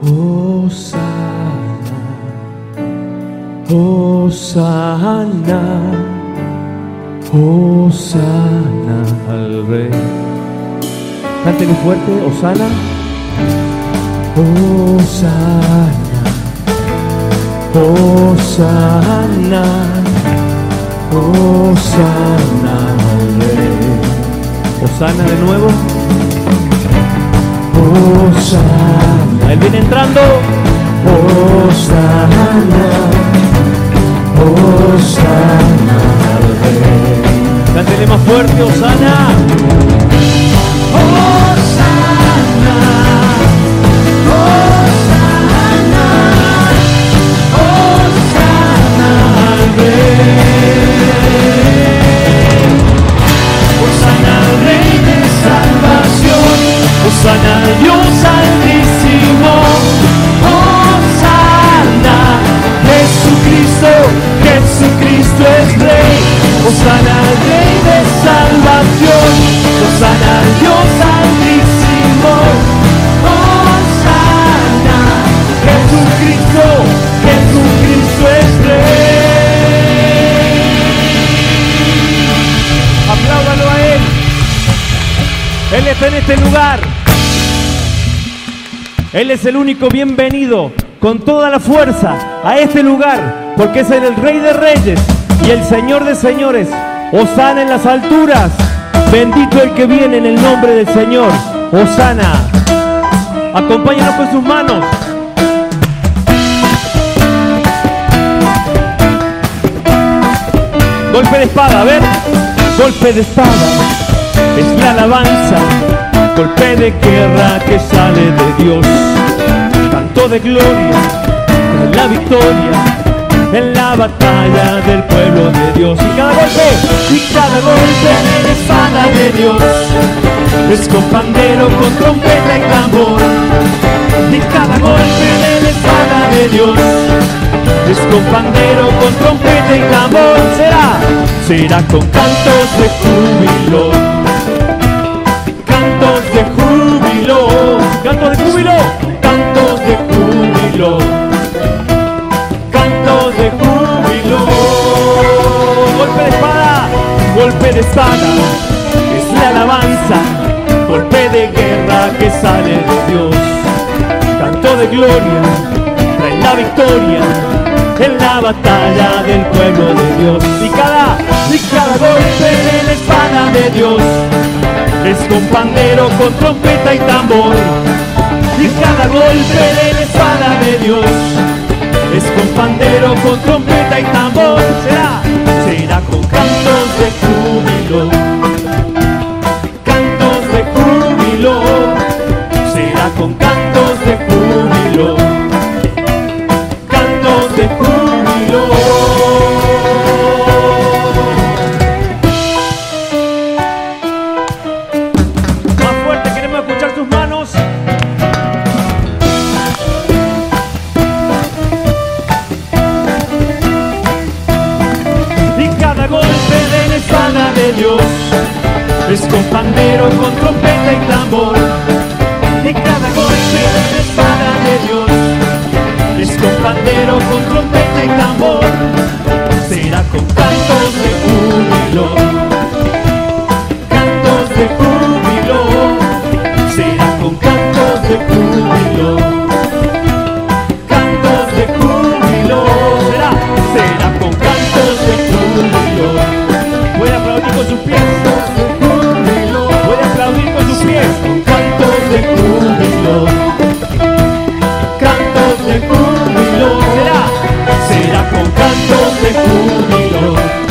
Hosana, Hosana, Hosana al Rey. Cántelo fuerte, Hosana, Hosana, Hosana, Hosana al Rey. Hosana de nuevo. Hosana. Él viene entrando. Hosana, Hosana al Rey. Cántele más fuerte, Hosana. Hosana, Hosana, Hosana al Rey. Hosana al Rey de salvación. Hosana al Dios altísimo. Hosana, Jesucristo, Jesucristo es Rey. Hosana al Rey de salvación. Hosana al Dios altísimo. Hosana, Jesucristo, Jesucristo es Rey. Apláudalo a Él. Él está en este lugar. Él es el único bienvenido con toda la fuerza a este lugar, porque es el Rey de Reyes y el Señor de Señores. Hosana en las alturas. Bendito el que viene en el nombre del Señor. Hosana. Acompáñanos con sus manos. Golpe de espada, a ver. Golpe de espada. Es la alabanza. Golpe de guerra que sale de Dios. Canto de gloria, de la victoria en la batalla del pueblo de Dios. Y cada golpe de la espada de Dios es con pandero, con trompeta y tambor. Y cada golpe de la espada de Dios es con pandero, con trompeta y tambor. Será con cantos de júbilo. Cantos de júbilo, cantos de júbilo, cantos de júbilo, cantos de júbilo. Golpe de espada, golpe de espada, es la alabanza. Golpe de guerra que sale de Dios. Canto de gloria, trae la victoria en la batalla del pueblo de Dios. Y cada golpe de la espada de Dios es con pandero, con trompeta y tambor. Y cada golpe de la espada de Dios es con pandero, con trompeta y tambor. Será con cantos de júbilo. Cantos de júbilo. Será con cantos de júbilo. Cantos de júbilo. Dios es con pandero, con trompeta y tambor. Y cada golpe de la espada de Dios es con pandero, con trompeta y tambor. Será con cantos de júbilo. Cantos de júbilo. Será con cantos de júbilo. Cantos de júbilo. Será con cantos de júbilo. Voy a aplaudir con sus pies. Voy a aplaudir con sus pies. Cantos de júbilo. Cantos de júbilo. Será con cantos de júbilo.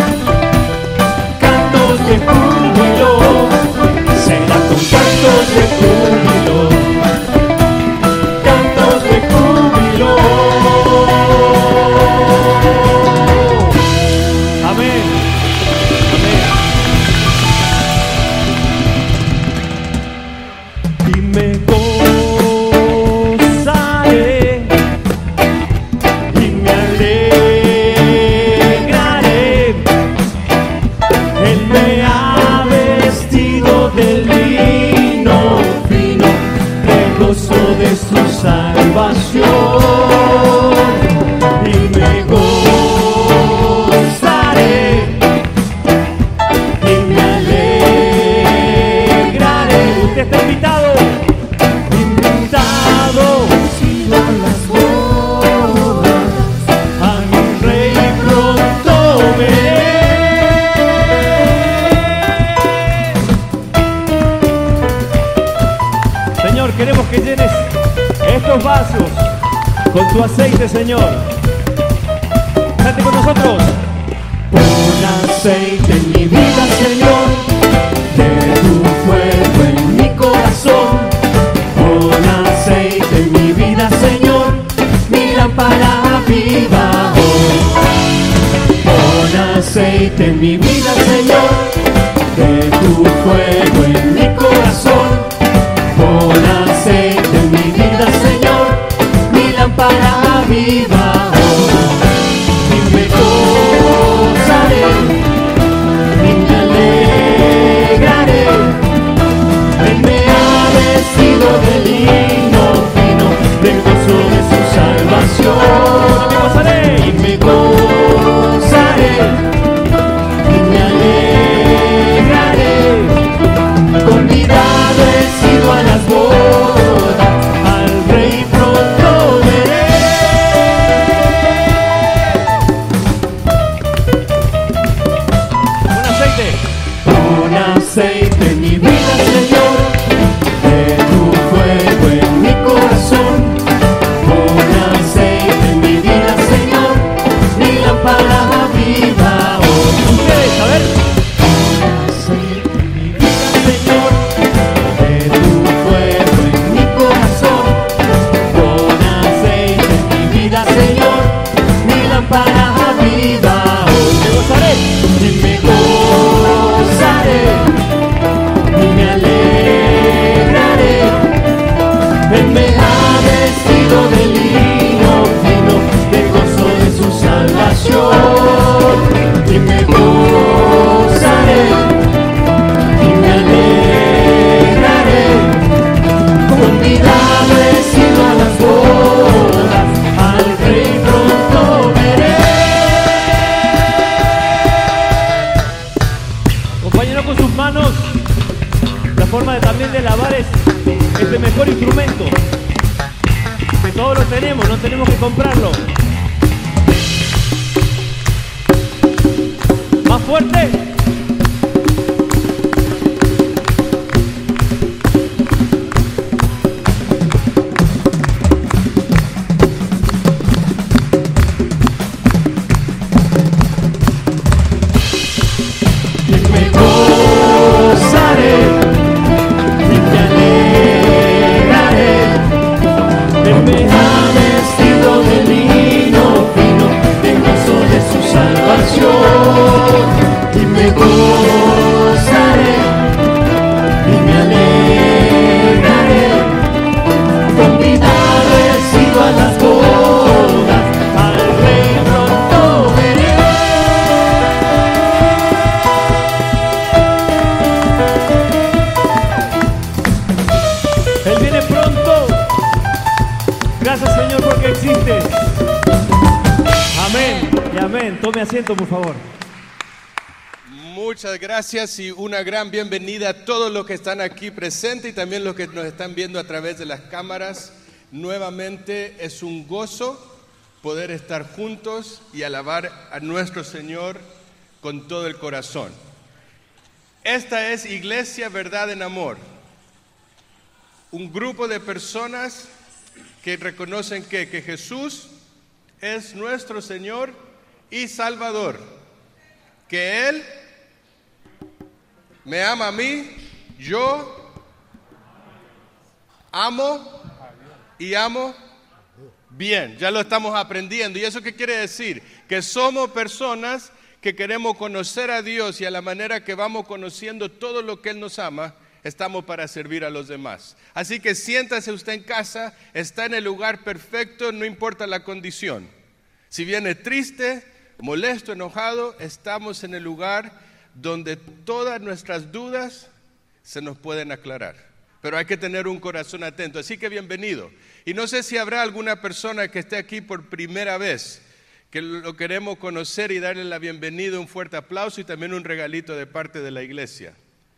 Cantos de júbilo. Será con cantos de júbilo. gozo de su salvación y me gozaré y me alegraré. Usted está invitado, invitado sigo a las bodas. a mi rey pronto veré. Señor, queremos que llenes estos vasos con tu aceite, Señor. Cante con nosotros. Pon aceite en mi vida, Señor, de tu fuego en mi corazón. Pon aceite en mi vida, Señor, mi lámpara viva hoy. Pon aceite en mi vida, Señor, de tu fuego en mi corazón. Pon aceite en mi vida, Señor, mi lámpara viva hoy. Y me gozaré y me alegraré. Él me ha vestido de lino fino, del gozo de su salvación. Y me gozaré y me gozaré y me alegraré. Convidado he sido a las bodas, al rey pronto veré. Pon aceite. Pon aceite en mi vida, Señor, de tu fuego en mi corazón. Pon aceite en mi vida, Señor, mi lámpara viva hoy. Ustedes, a ver. Aceite en mi vida, Señor, de tu fuego en mi corazón. Pon aceite en mi vida, Señor, mi lámpara viva hoy. Me gozaré y me gozaré y me alegraré. Él me ha vestido de lino fino, del gozo de su salvación. Y me gozaré y me alegraré. Convidado he sido a las bodas, al rey pronto veré. Acompáñenos con sus manos. La forma también de lavar es el mejor instrumento. Que todos lo tenemos, no tenemos que comprarlo. Más fuerte. Y me gozaré y me alegraré. Él me ha vestido de lino fino, del gozo de su salvación. Y me gozaré y me alegraré. Convidado he sido a las bodas, al rey pronto veré. Él viene pronto. Gracias, Señor, porque existes. Amén y amén. Tome asiento, por favor. Muchas gracias y una gran bienvenida a todos los que están aquí presentes y también los que nos están viendo a través de las cámaras. Nuevamente es un gozo poder estar juntos y alabar a nuestro Señor con todo el corazón. Esta es Iglesia Verdad en Amor, un grupo de personas que reconocen que Jesús es nuestro Señor y Salvador, que Él me ama a mí, yo amo y amo bien. Ya lo estamos aprendiendo. ¿Y eso qué quiere decir? Que somos personas que queremos conocer a Dios y a la manera que vamos conociendo todo lo que Él nos ama, estamos para servir a los demás. Así que siéntase usted en casa, está en el lugar perfecto, no importa la condición. Si viene triste, molesto, enojado, estamos en el lugar donde todas nuestras dudas se nos pueden aclarar. pero hay que tener un corazón atento. Así que bienvenido. Y no sé si habrá alguna persona que esté aquí por primera vez, que lo queremos conocer y darle la bienvenida, un fuerte aplauso y también un regalito de parte de la iglesia.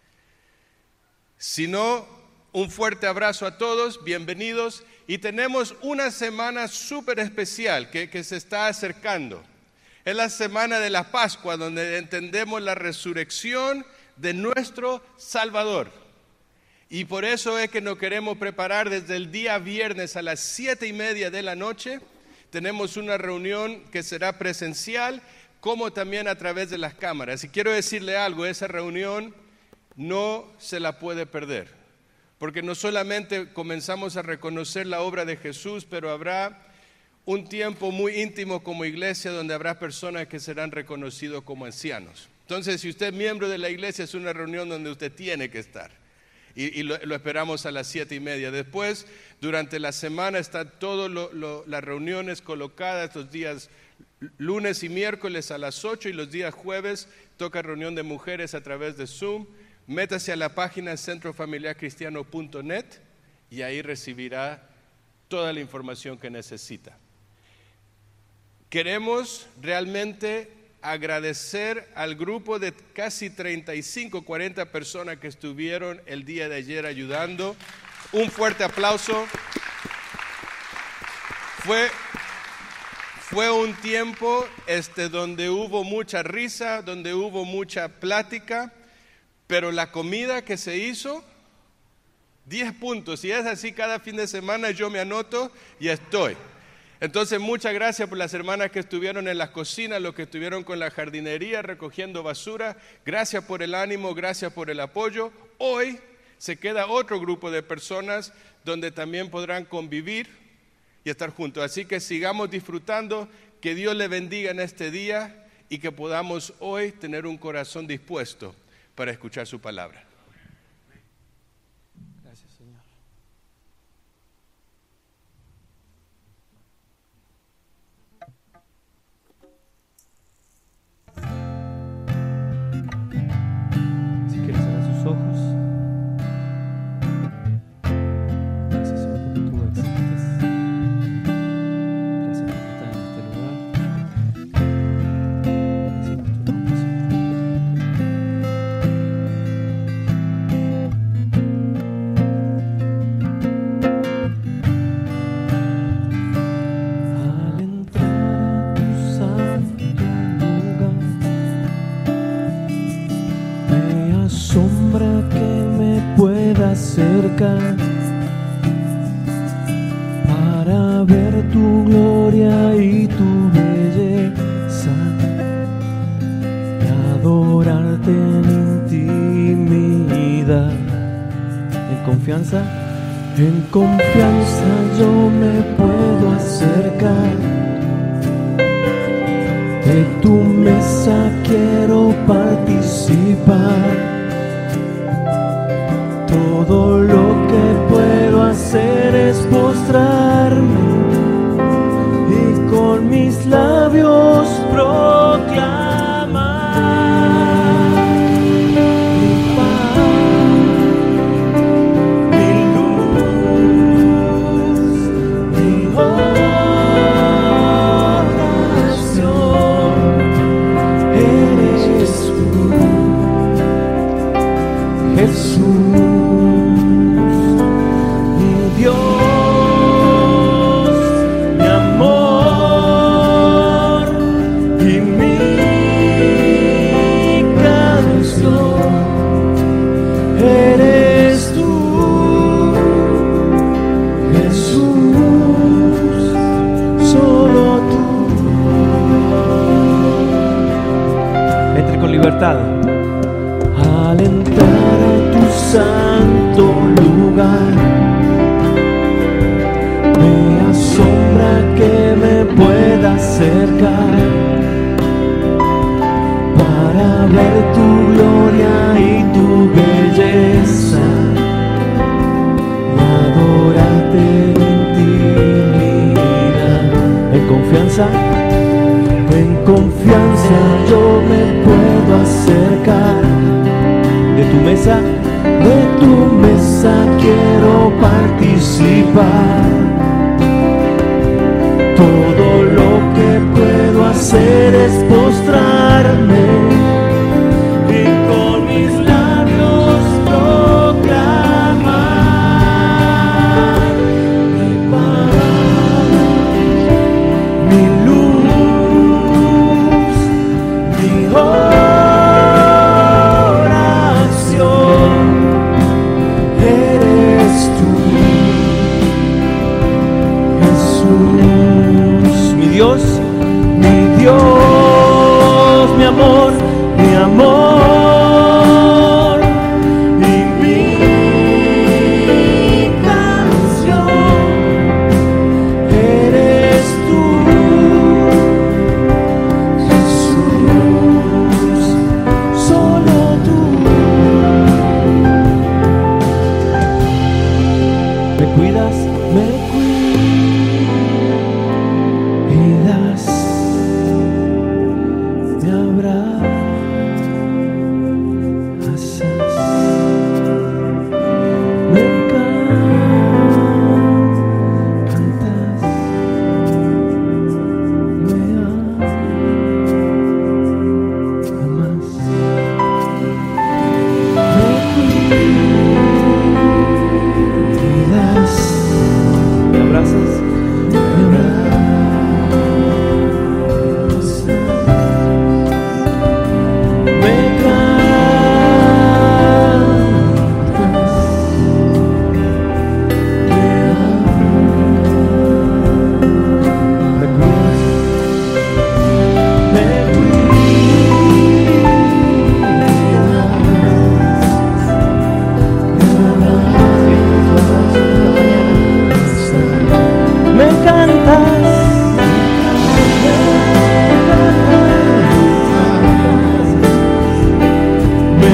Si no, un fuerte abrazo a todos, bienvenidos. Y tenemos una semana súper especial que se está acercando. Es la semana de la Pascua, donde entendemos la resurrección de nuestro Salvador. Y por eso es que nos queremos preparar desde el día viernes a las 7:30 de la noche. Tenemos una reunión que será presencial, como también a través de las cámaras. Y quiero decirle algo, esa reunión no se la puede perder. Porque no solamente comenzamos a reconocer la obra de Jesús, pero habrá un tiempo muy íntimo como iglesia donde habrá personas que serán reconocidos como ancianos. Entonces, si usted es miembro de la iglesia, es una reunión donde usted tiene que estar. Y lo esperamos a las 7:30. Después, durante la semana, están todas las reuniones colocadas, los días lunes y miércoles a las 8 y los días jueves toca reunión de mujeres a través de Zoom. Métase a la página centrofamiliarcristiano.net y ahí recibirá toda la información que necesita. Queremos realmente agradecer al grupo de casi 35, 40 personas que estuvieron el día de ayer ayudando. Un fuerte aplauso. Fue un tiempo donde hubo mucha risa, donde hubo mucha plática, pero la comida que se hizo, 10 puntos. Si es así cada fin de semana, yo me anoto y estoy. Entonces, muchas gracias por las hermanas que estuvieron en las cocinas, los que estuvieron con la jardinería, recogiendo basura. Gracias por el ánimo, gracias por el apoyo. Hoy se queda otro grupo de personas donde también podrán convivir y estar juntos. Así que sigamos disfrutando, que Dios le bendiga en este día y que podamos hoy tener un corazón dispuesto para escuchar su palabra. Gracias, Señor. Si quieres cerrar sus ojos. Gracias, Señor, porque tú existes. Gracias por estar en este lugar. Gracias por tu nombre, Señor. Al entrar a tu santo lugar, me asombra que me pueda acercar para ver tu gloria y tu belleza y adorarte en intimidad. En confianza yo me puedo acercar. De tu mesa quiero participar. Todo lo que puedo hacer es postrarme y con mis labios proclamar mi paz, mi luz, mi oración. Eres tú, Jesús, mi Dios, mi amor y mi canción. Eres tú, Jesús, solo tú. Entre con libertad. Al entrar a tu santo lugar, me asombra que me pueda acercar para ver tu gloria y tu belleza y adorarte en intimidad. En confianza yo me puedo acercar de tu mesa, de tu mesa quiero participar. Todo lo que puedo hacer es postrarme y con mis labios proclamar mi paz, mi luz, mi oración. Eres tú, Jesús, mi Dios, mi amor, mi amor y mi canción. Eres tú, Jesús, solo tú. ¿Me cuidas? Me cuidas, me abrazas, me cantas, me amas, me cuidas, me abrazas, me abrazas, me cantas, me cuidas, me me cantas, me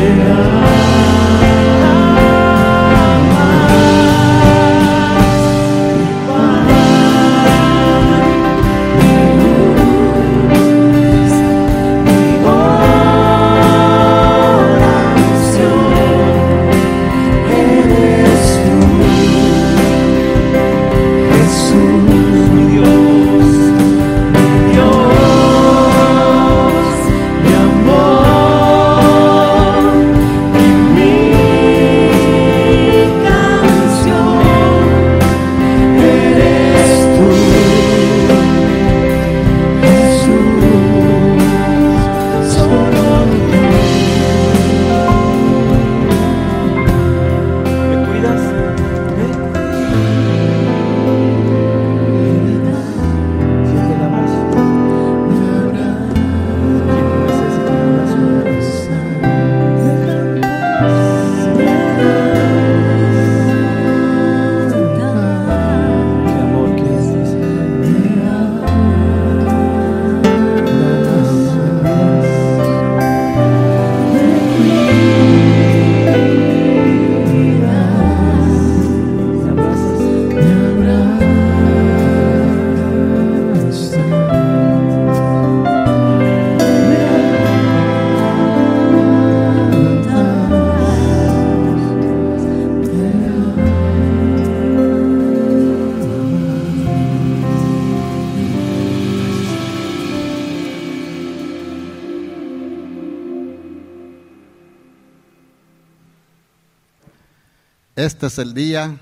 Este es el día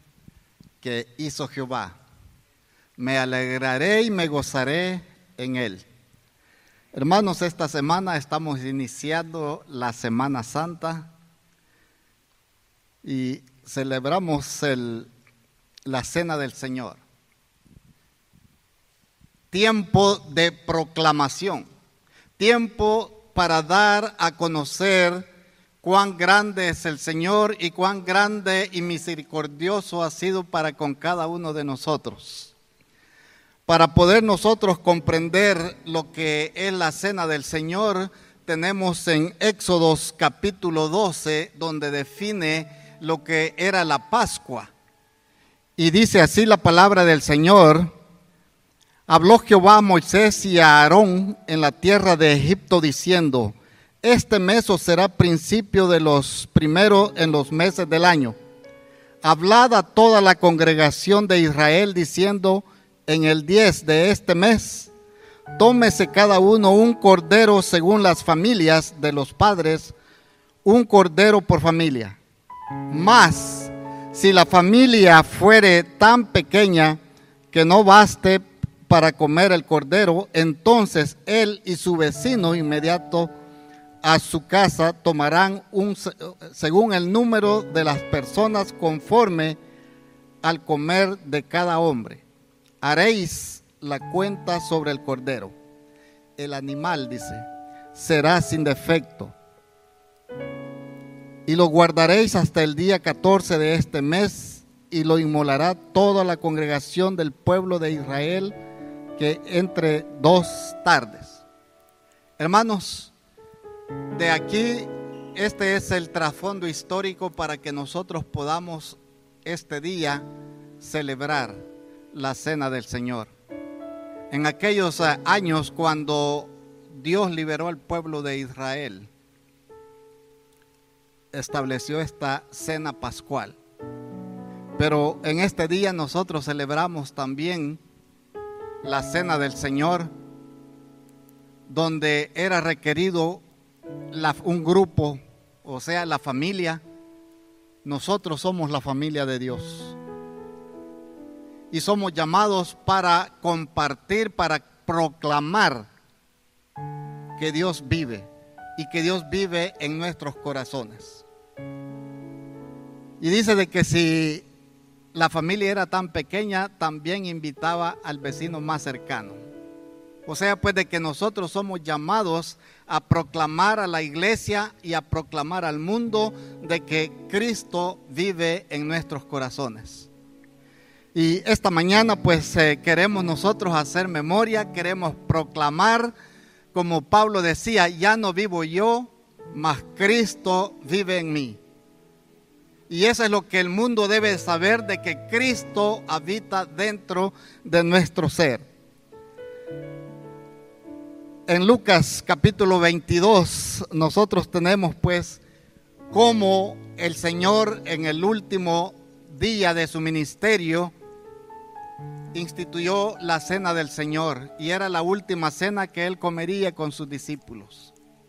que hizo Jehová. Me alegraré y me gozaré en él. Hermanos, esta semana estamos iniciando la Semana Santa y celebramos la Cena del Señor. Tiempo de proclamación, tiempo para dar a conocer cuán grande es el Señor y cuán grande y misericordioso ha sido para con cada uno de nosotros. Para poder nosotros comprender lo que es la Cena del Señor, tenemos en Éxodos capítulo 12, donde define lo que era la Pascua. Y dice así la palabra del Señor: habló Jehová a Moisés y a Aarón en la tierra de Egipto diciendo: este mes os será principio de los primeros en los meses del año. Hablad a toda la congregación de Israel diciendo, en el 10 de este mes, tómese cada uno un cordero según las familias de los padres, un cordero por familia. Mas, si la familia fuere tan pequeña que no baste para comer el cordero, entonces él y su vecino inmediato a su casa tomarán según el número de las personas conforme al comer de cada hombre. Haréis la cuenta sobre el cordero. El animal, dice, será sin defecto. Y lo guardaréis hasta el día 14 de este mes, y lo inmolará toda la congregación del pueblo de Israel, que entre 2 tardes. Hermanos, de aquí, este es el trasfondo histórico para que nosotros podamos este día celebrar la cena del Señor. En aquellos años cuando Dios liberó al pueblo de Israel, estableció esta cena pascual. Pero en este día nosotros celebramos también la cena del Señor, donde era requerido un grupo, o sea, la familia. Nosotros somos la familia de Dios y somos llamados para compartir, para proclamar que Dios vive y que Dios vive en nuestros corazones. Y dice de que si la familia era tan pequeña, también invitaba al vecino más cercano. O sea, pues de que nosotros somos llamados a proclamar a la iglesia y a proclamar al mundo de que Cristo vive en nuestros corazones. Y esta mañana pues queremos nosotros hacer memoria, queremos proclamar, como Pablo decía, ya no vivo yo, mas Cristo vive en mí. Y eso es lo que el mundo debe saber, de que Cristo habita dentro de nuestro ser. En Lucas capítulo 22 nosotros tenemos pues cómo el Señor en el último día de su ministerio instituyó la cena del Señor, y era la última cena que él comería con sus discípulos.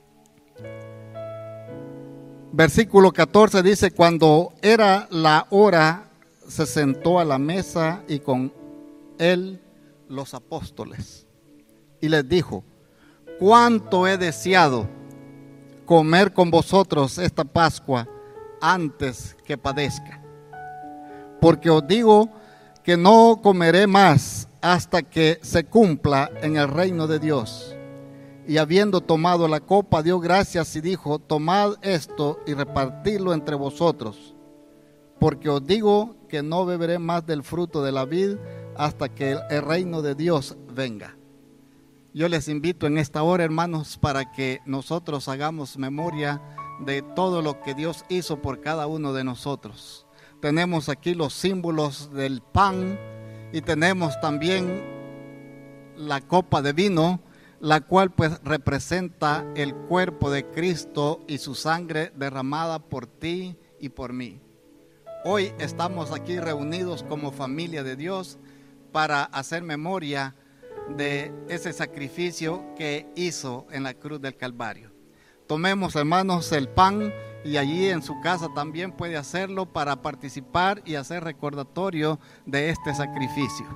Versículo 14 dice, cuando era la hora, se sentó a la mesa y con él los apóstoles, y les dijo, cuánto he deseado comer con vosotros esta Pascua antes que padezca. Porque os digo que no comeré más hasta que se cumpla en el reino de Dios. Y habiendo tomado la copa, dio gracias y dijo, tomad esto y repartidlo entre vosotros. Porque os digo que no beberé más del fruto de la vid hasta que el reino de Dios venga. Yo les invito en esta hora, hermanos, para que nosotros hagamos memoria de todo lo que Dios hizo por cada uno de nosotros. Tenemos aquí los símbolos del pan y tenemos también la copa de vino, la cual pues representa el cuerpo de Cristo y su sangre derramada por ti y por mí. Hoy estamos aquí reunidos como familia de Dios para hacer memoria de ese sacrificio que hizo en la cruz del Calvario. Tomemos, hermanos, el pan, y allí en su casa también puede hacerlo para participar y hacer recordatorio de este sacrificio.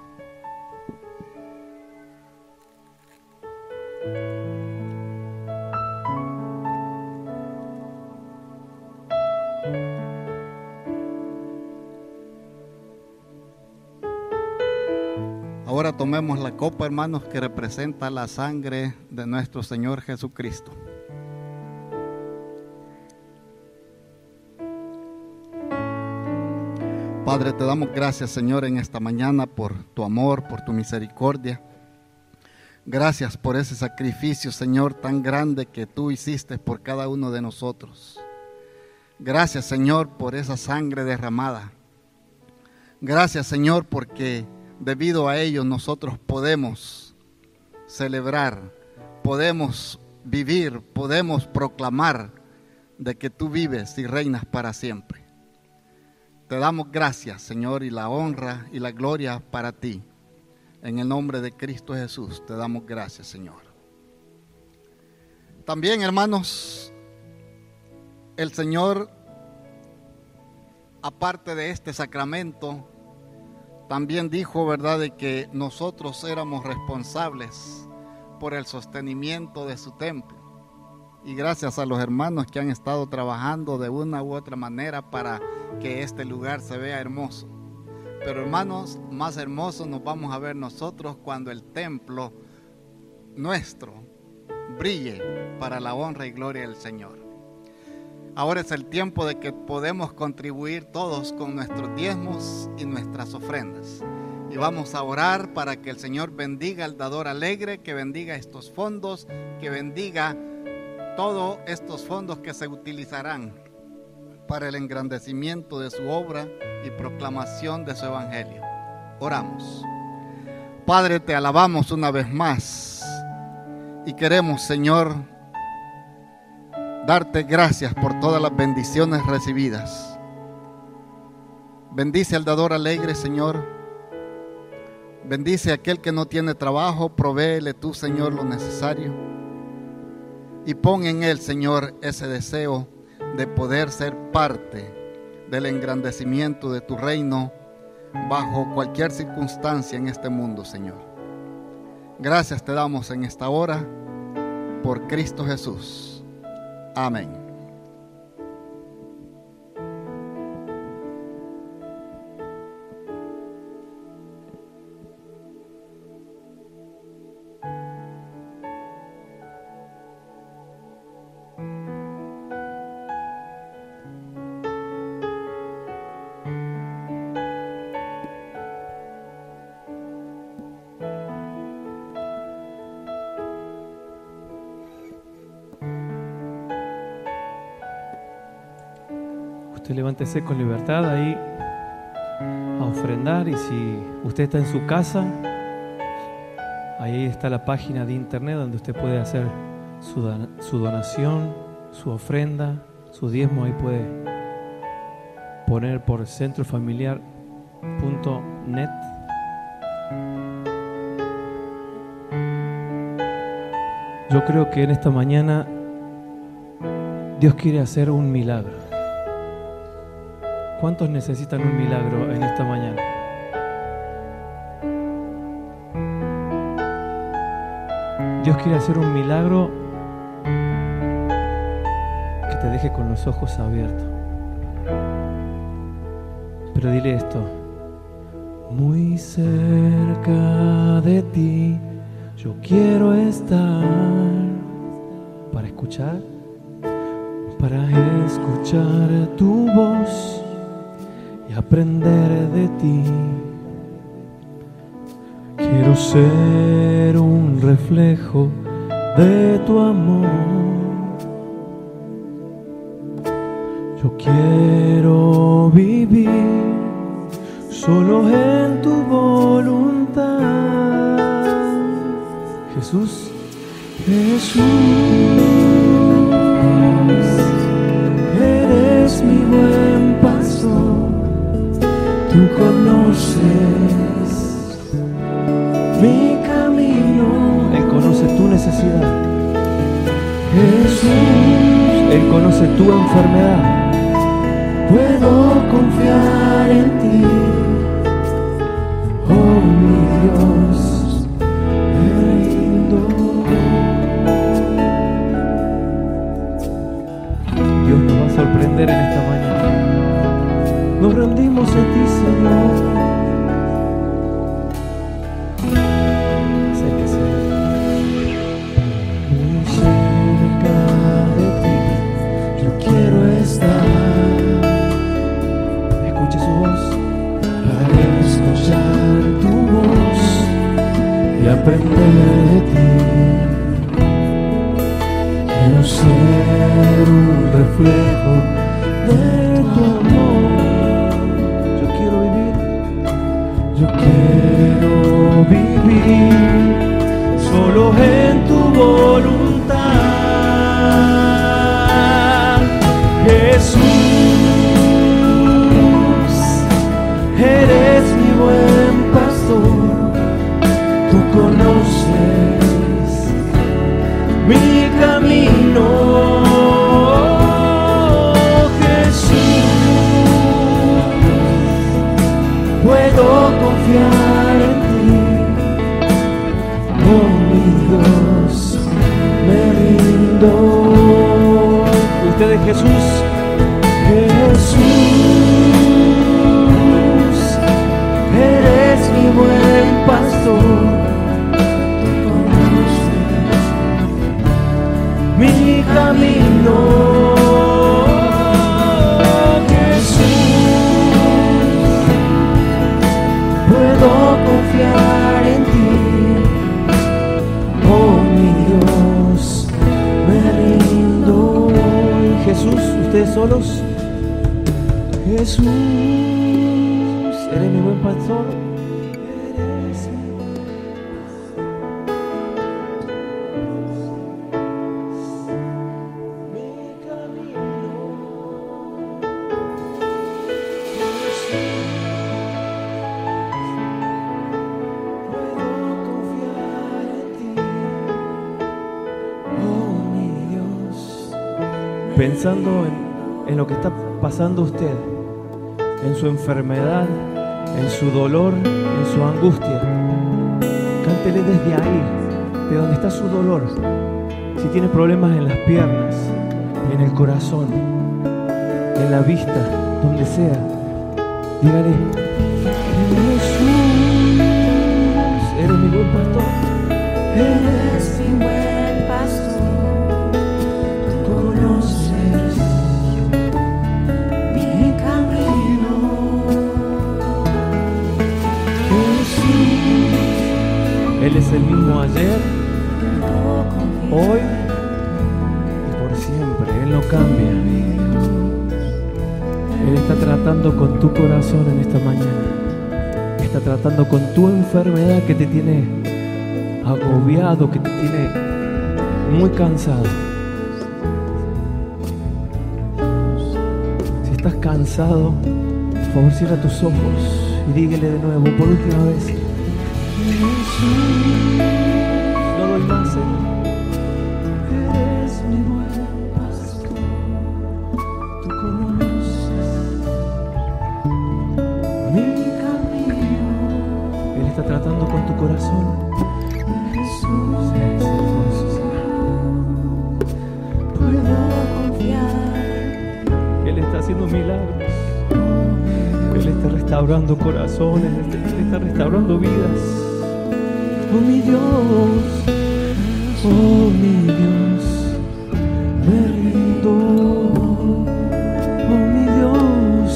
Ahora tomemos la copa, hermanos, que representa la sangre de nuestro Señor Jesucristo. Padre, te damos gracias, Señor, en esta mañana por tu amor, por tu misericordia. Gracias por ese sacrificio, Señor, tan grande que tú hiciste por cada uno de nosotros. Gracias, Señor, por esa sangre derramada. Gracias, Señor, porque debido a ello nosotros podemos celebrar, podemos vivir, podemos proclamar de que tú vives y reinas para siempre. Te damos gracias, Señor, y la honra y la gloria para ti. En el nombre de Cristo Jesús te damos gracias, Señor. También, hermanos, el Señor, aparte de este sacramento, también dijo, ¿verdad?, de que nosotros éramos responsables por el sostenimiento de su templo. Y gracias a los hermanos que han estado trabajando de una u otra manera para que este lugar se vea hermoso. Pero, hermanos, más hermoso nos vamos a ver nosotros cuando el templo nuestro brille para la honra y gloria del Señor. Ahora es el tiempo de que podemos contribuir todos con nuestros diezmos y nuestras ofrendas. Y vamos a orar para que el Señor bendiga al dador alegre, que bendiga estos fondos, que bendiga todos estos fondos que se utilizarán para el engrandecimiento de su obra y proclamación de su evangelio. Oramos. Padre, te alabamos una vez más y queremos, Señor, darte gracias por todas las bendiciones recibidas. Bendice al dador alegre, Señor. Bendice a aquel que no tiene trabajo, provéele tú, Señor, lo necesario. Y pon en él, Señor, ese deseo de poder ser parte del engrandecimiento de tu reino bajo cualquier circunstancia en este mundo, Señor. Gracias te damos en esta hora por Cristo Jesús. Amén. Levántese con libertad ahí a ofrendar, y si usted está en su casa, ahí está la página de internet donde usted puede hacer su donación, su ofrenda, su diezmo. Ahí puede poner por centrofamiliar.net. Yo creo que en esta mañana Dios quiere hacer un milagro. ¿Cuántos necesitan un milagro en esta mañana? Dios quiere hacer un milagro que te deje con los ojos abiertos. Pero dile esto: muy cerca de ti yo quiero estar, para escuchar tu voz y aprender de ti. Quiero ser un reflejo de tu amor. Yo quiero vivir solo en tu voluntad. Jesús, Jesús, eres mi buen pastor. Tú conoces mi camino. Él conoce tu necesidad. Jesús, Él conoce tu enfermedad. Puedo confiar en ti, oh mi Dios, me rindo. Dios nos va a sorprender en esta mañana. Nos rendimos a ti, Señor. Acérquese. Muy cerca de ti yo quiero estar. Escuche su voz. Para escuchar tu voz y aprender de ti. Quiero ser un reflejo de tu amor. Yo quiero vivir solo en tu voluntad. confiar en ti, oh mi Dios, me rindo. Ustedes, Jesús, Jesús, eres mi buen pastor, tú conoces mi camino. Puedo confiar en ti, oh mi Dios, me rindo. Jesús, ustedes solos. Jesús, eres mi buen pastor. Eres mi camino. Pensando en lo que está pasando usted, en su enfermedad, en su dolor, en su angustia, cántele desde ahí, de donde está su dolor. Si tiene problemas en las piernas, en el corazón, en la vista, donde sea, dígale: Jesús, eres mi buen pastor. Eres mi buen pastor. Él es el mismo ayer, hoy y por siempre. Él no cambia. Él está tratando con tu corazón en esta mañana. Está tratando con tu enfermedad que te tiene agobiado, que te tiene muy cansado. Si estás cansado, por favor cierra tus ojos y dígale de nuevo, por última vez: no doy más, Señor. Eres mi buen pastor, tú conoces mi camino. Él está tratando con tu corazón. Jesús, puedo confiar. Él está haciendo milagros. Él está restaurando corazones. Él está restaurando vidas. Oh mi Dios, me rindo. Oh mi Dios,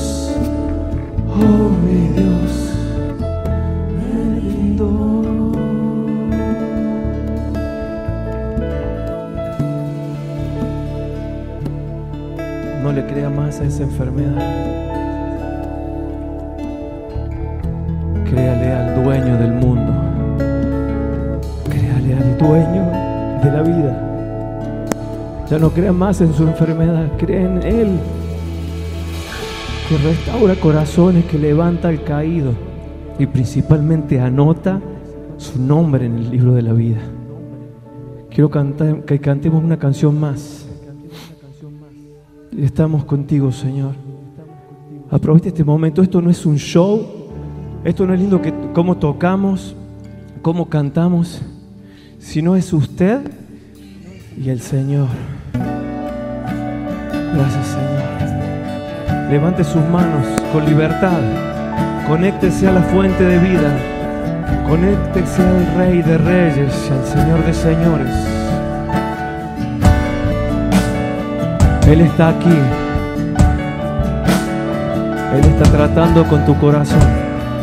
me rindo. No le crea más a esa enfermedad. Créale al dueño del mundo. Al dueño de la vida. Ya no crea más en su enfermedad, crea en Él, que restaura corazones, que levanta al caído y principalmente anota su nombre en el libro de la vida. Quiero que cantemos una canción más. Estamos contigo, Señor. Aprovecha este momento. Esto no es un show. Esto no es lindo cómo tocamos, cómo cantamos, sino es usted y el Señor. Gracias, Señor. Levante sus manos con libertad. Conéctese a la fuente de vida. Conéctese al Rey de Reyes y al Señor de Señores. Él está aquí. Él está tratando con tu corazón.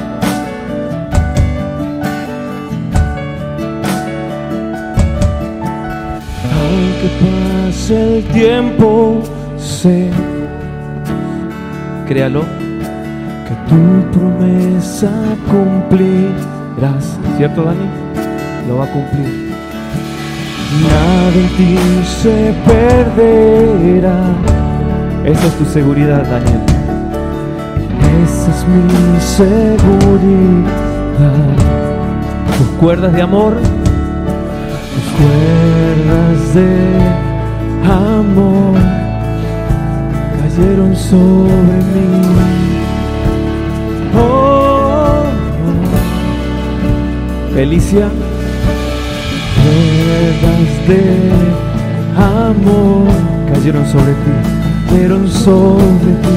Que pase el tiempo, sé, créalo, que tu promesa cumplirás. ¿Cierto, Dani? Lo va a cumplir. Nada en ti se perderá. Esa es tu seguridad, Daniel. Esa es mi seguridad. Tus cuerdas de amor, cuerdas de amor cayeron sobre mí. Oh, Felicia. Ruedas de amor cayeron sobre ti, cayeron sobre ti.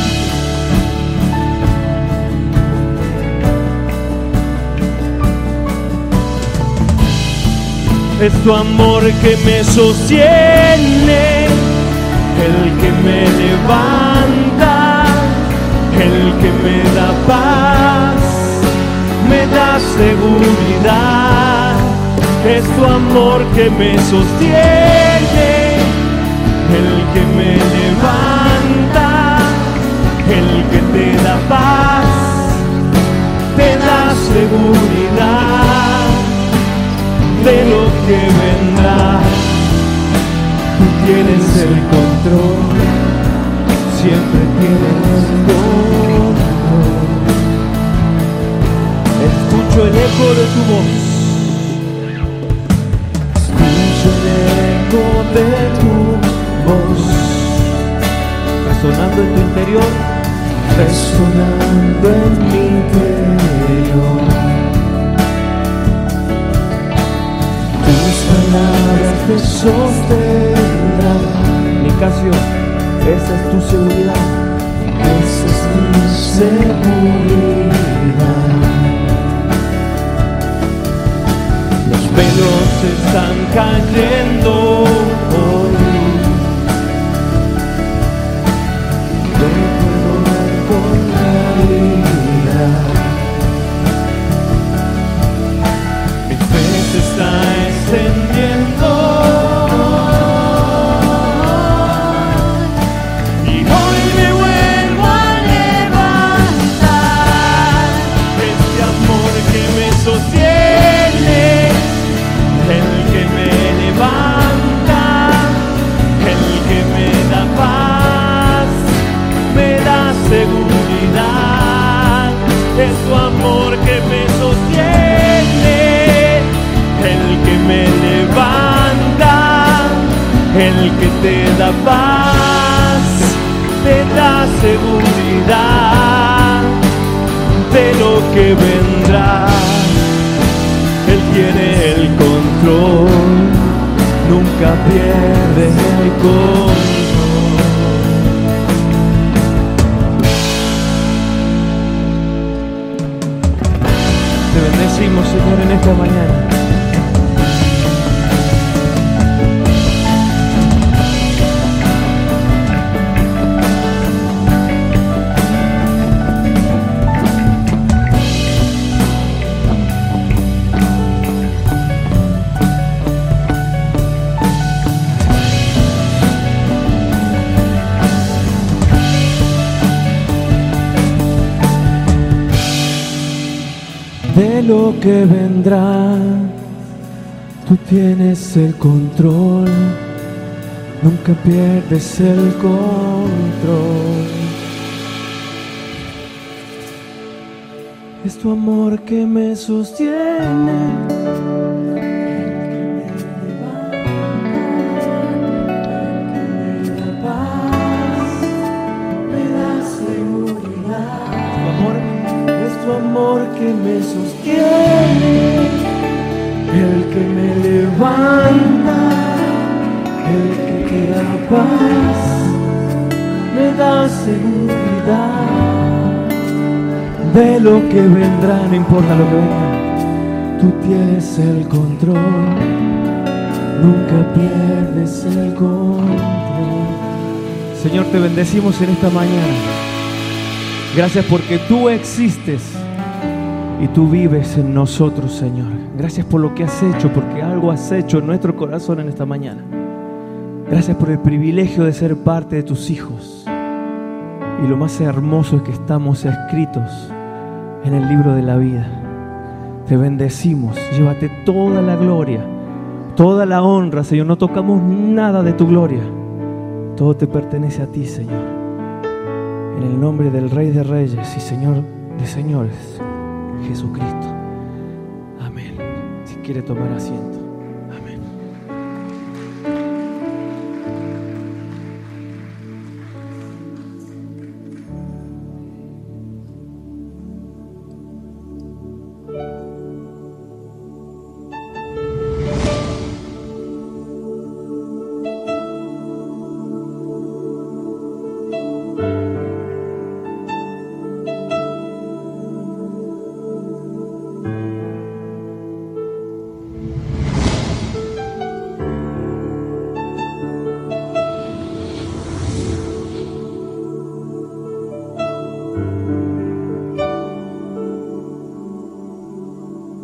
Es tu amor que me sostiene, el que me levanta, el que me da paz, me da seguridad. Es tu amor que me sostiene, el que me levanta, el que te da paz, te da seguridad de lo que vendrá. Tú tienes el control, siempre tienes el control. Escucho el eco de tu voz, escucho el eco de tu voz, resonando en tu interior, resonando en mi interior. Tus palabras te sostendrán. Nicasio, esa es tu seguridad, esa es mi seguridad. Los velos están cayendo hoy, yo puedo ver con claridad. Mi fe se está extendiendo y hoy me vuelvo a levantar. Este amor que me sostiene, el que me levanta, el que me da paz, me da seguridad. Es tu amor que me sostiene, el que me levanta, el que te da paz, te da seguridad de lo que vendrá. Él tiene el control, nunca pierde el control. Te bendecimos, Señor, en esta mañana. De lo que vendrá, tú tienes el control, nunca pierdes el control. Es tu amor que me sostiene, que me sostiene, el que me levanta, el que te da paz, me da seguridad de lo que vendrá. No importa lo que venga, tú tienes el control, nunca pierdes el control. Señor, te bendecimos en esta mañana. Gracias porque tú existes y tú vives en nosotros, Señor. Gracias por lo que has hecho, porque algo has hecho en nuestro corazón en esta mañana. Gracias por el privilegio de ser parte de tus hijos. Y lo más hermoso es que estamos escritos en el libro de la vida. Te bendecimos. Llévate toda la gloria, toda la honra, Señor. No tocamos nada de tu gloria. Todo te pertenece a ti, Señor. En el nombre del Rey de Reyes y Señor de Señores, Jesucristo. Amén. Si quiere tomar asiento. Amén.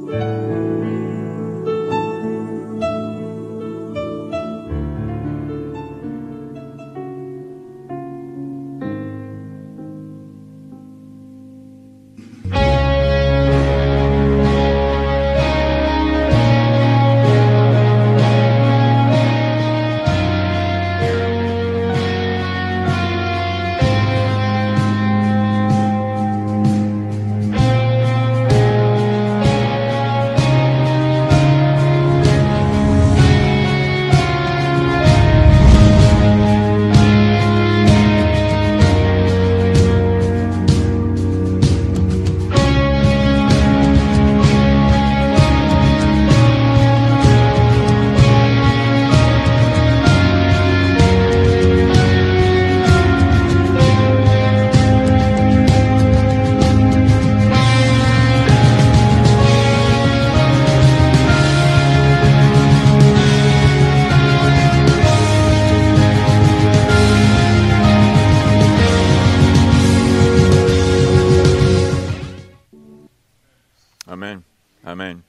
Amén, amén.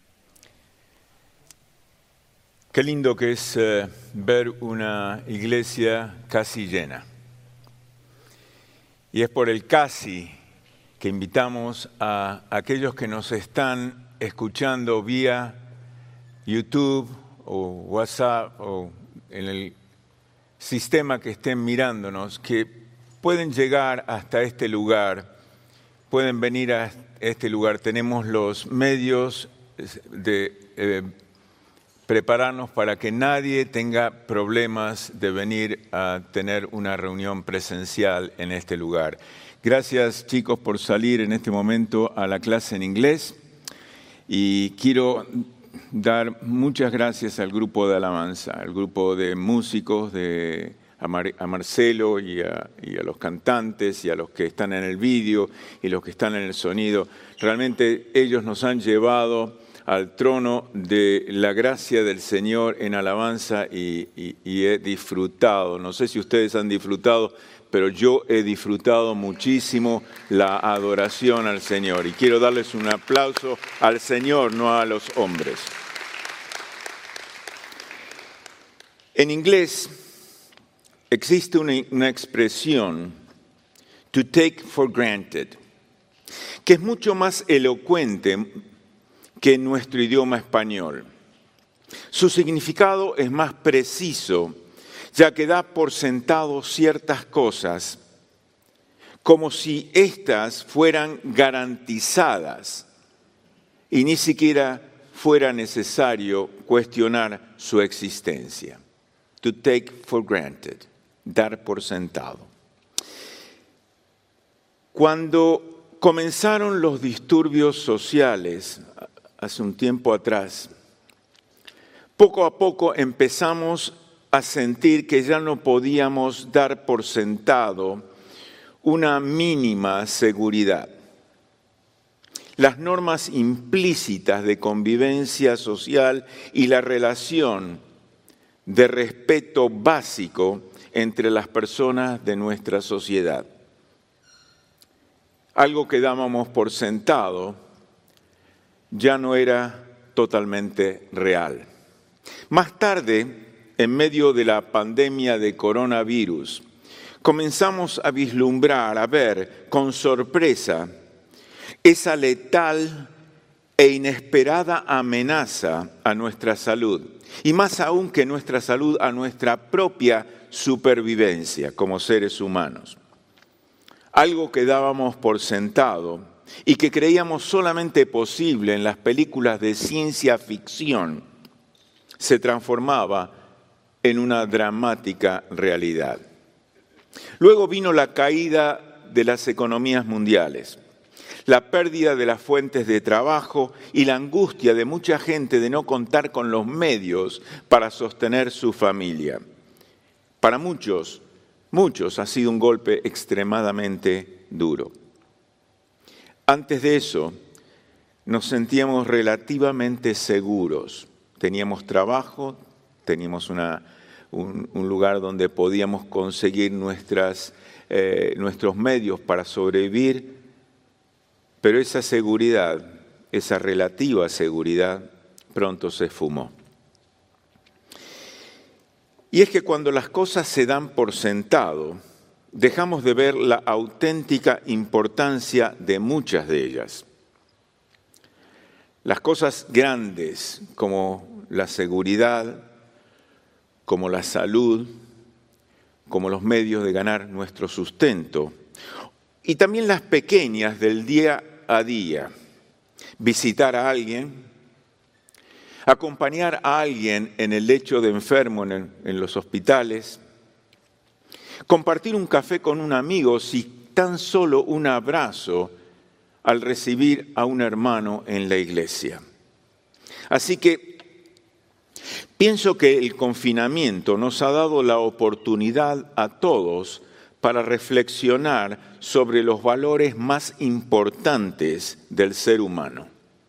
Qué lindo que es ver una iglesia casi llena. Y es por el casi que invitamos a aquellos que nos están escuchando vía YouTube o WhatsApp o en el sistema que estén mirándonos, que pueden llegar hasta este lugar, pueden venir a este lugar. Tenemos los medios de prepararnos para que nadie tenga problemas de venir a tener una reunión presencial en este lugar. Gracias, chicos, por salir en este momento a la clase en inglés. Y quiero dar muchas gracias al grupo de alabanza, al grupo de músicos, a Marcelo y a los cantantes y a los que están en el vídeo y los que están en el sonido. Realmente ellos nos han llevado al trono de la gracia del Señor en alabanza y he disfrutado. No sé si ustedes han disfrutado, pero yo he disfrutado muchísimo la adoración al Señor. Y quiero darles un aplauso al Señor, no a los hombres. En inglés existe una expresión, to take for granted, que es mucho más elocuente que en nuestro idioma español. Su significado es más preciso, ya que da por sentado ciertas cosas, como si éstas fueran garantizadas y ni siquiera fuera necesario cuestionar su existencia. To take for granted, dar por sentado. Cuando comenzaron los disturbios sociales, hace un tiempo atrás, poco a poco empezamos a sentir que ya no podíamos dar por sentado una mínima seguridad. Las normas implícitas de convivencia social y la relación de respeto básico entre las personas de nuestra sociedad. Algo que dábamos por sentado ya no era totalmente real. Más tarde, en medio de la pandemia de coronavirus, comenzamos a vislumbrar, a ver con sorpresa esa letal e inesperada amenaza a nuestra salud, y más aún que nuestra salud, a nuestra propia supervivencia como seres humanos. Algo que dábamos por sentado y que creíamos solamente posible en las películas de ciencia ficción, se transformaba en una dramática realidad. Luego vino la caída de las economías mundiales, la pérdida de las fuentes de trabajo y la angustia de mucha gente de no contar con los medios para sostener su familia. Para muchos ha sido un golpe extremadamente duro. Antes de eso, nos sentíamos relativamente seguros. Teníamos trabajo, teníamos un lugar donde podíamos conseguir nuestros medios para sobrevivir, pero esa seguridad esa relativa seguridad, pronto se esfumó. Y es que cuando las cosas se dan por sentado, dejamos de ver la auténtica importancia de muchas de ellas. Las cosas grandes, como la seguridad, como la salud, como los medios de ganar nuestro sustento, y también las pequeñas del día a día, visitar a alguien, acompañar a alguien en el lecho de enfermo en los hospitales, compartir un café con un amigo, si tan solo un abrazo al recibir a un hermano en la iglesia. Así que pienso que el confinamiento nos ha dado la oportunidad a todos para reflexionar sobre los valores más importantes del ser humano.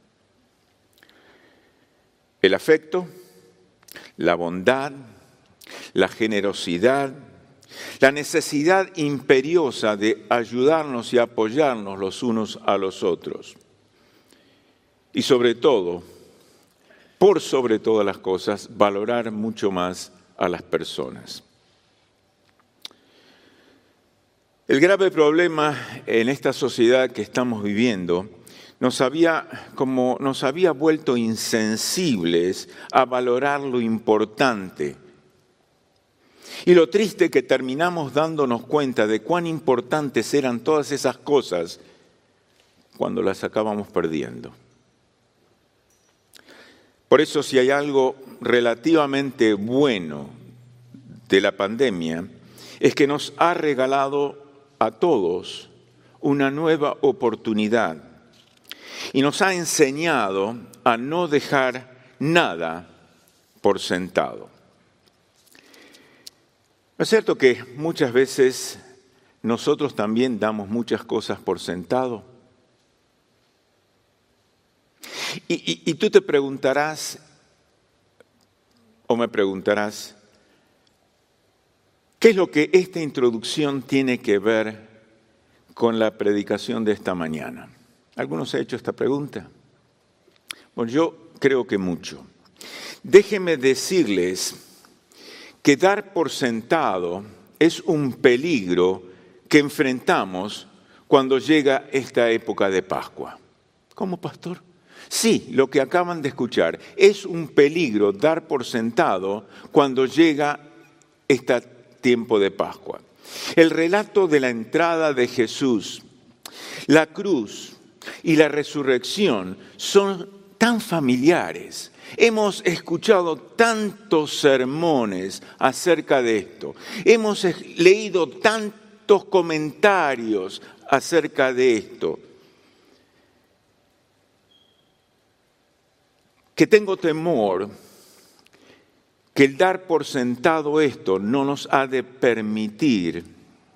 El afecto, la bondad, la generosidad, la necesidad imperiosa de ayudarnos y apoyarnos los unos a los otros. Y sobre todo, por sobre todas las cosas, valorar mucho más a las personas. El grave problema en esta sociedad que estamos viviendo nos había vuelto insensibles a valorar lo importante. Y lo triste que terminamos dándonos cuenta de cuán importantes eran todas esas cosas cuando las acabamos perdiendo. Por eso, si hay algo relativamente bueno de la pandemia, es que nos ha regalado a todos una nueva oportunidad y nos ha enseñado a no dejar nada por sentado. ¿No es cierto que muchas veces nosotros también damos muchas cosas por sentado? Y tú te preguntarás, o me preguntarás, ¿qué es lo que esta introducción tiene que ver con la predicación de esta mañana? ¿Alguno se ha hecho esta pregunta? Bueno, yo creo que mucho. Déjenme decirles que dar por sentado es un peligro que enfrentamos cuando llega esta época de Pascua. ¿Cómo, pastor? Sí, lo que acaban de escuchar. Es un peligro dar por sentado cuando llega este tiempo de Pascua. El relato de la entrada de Jesús, la cruz y la resurrección son tan familiares. Hemos escuchado tantos sermones acerca de esto. Hemos leído tantos comentarios acerca de esto, que tengo temor que el dar por sentado esto no nos ha de permitir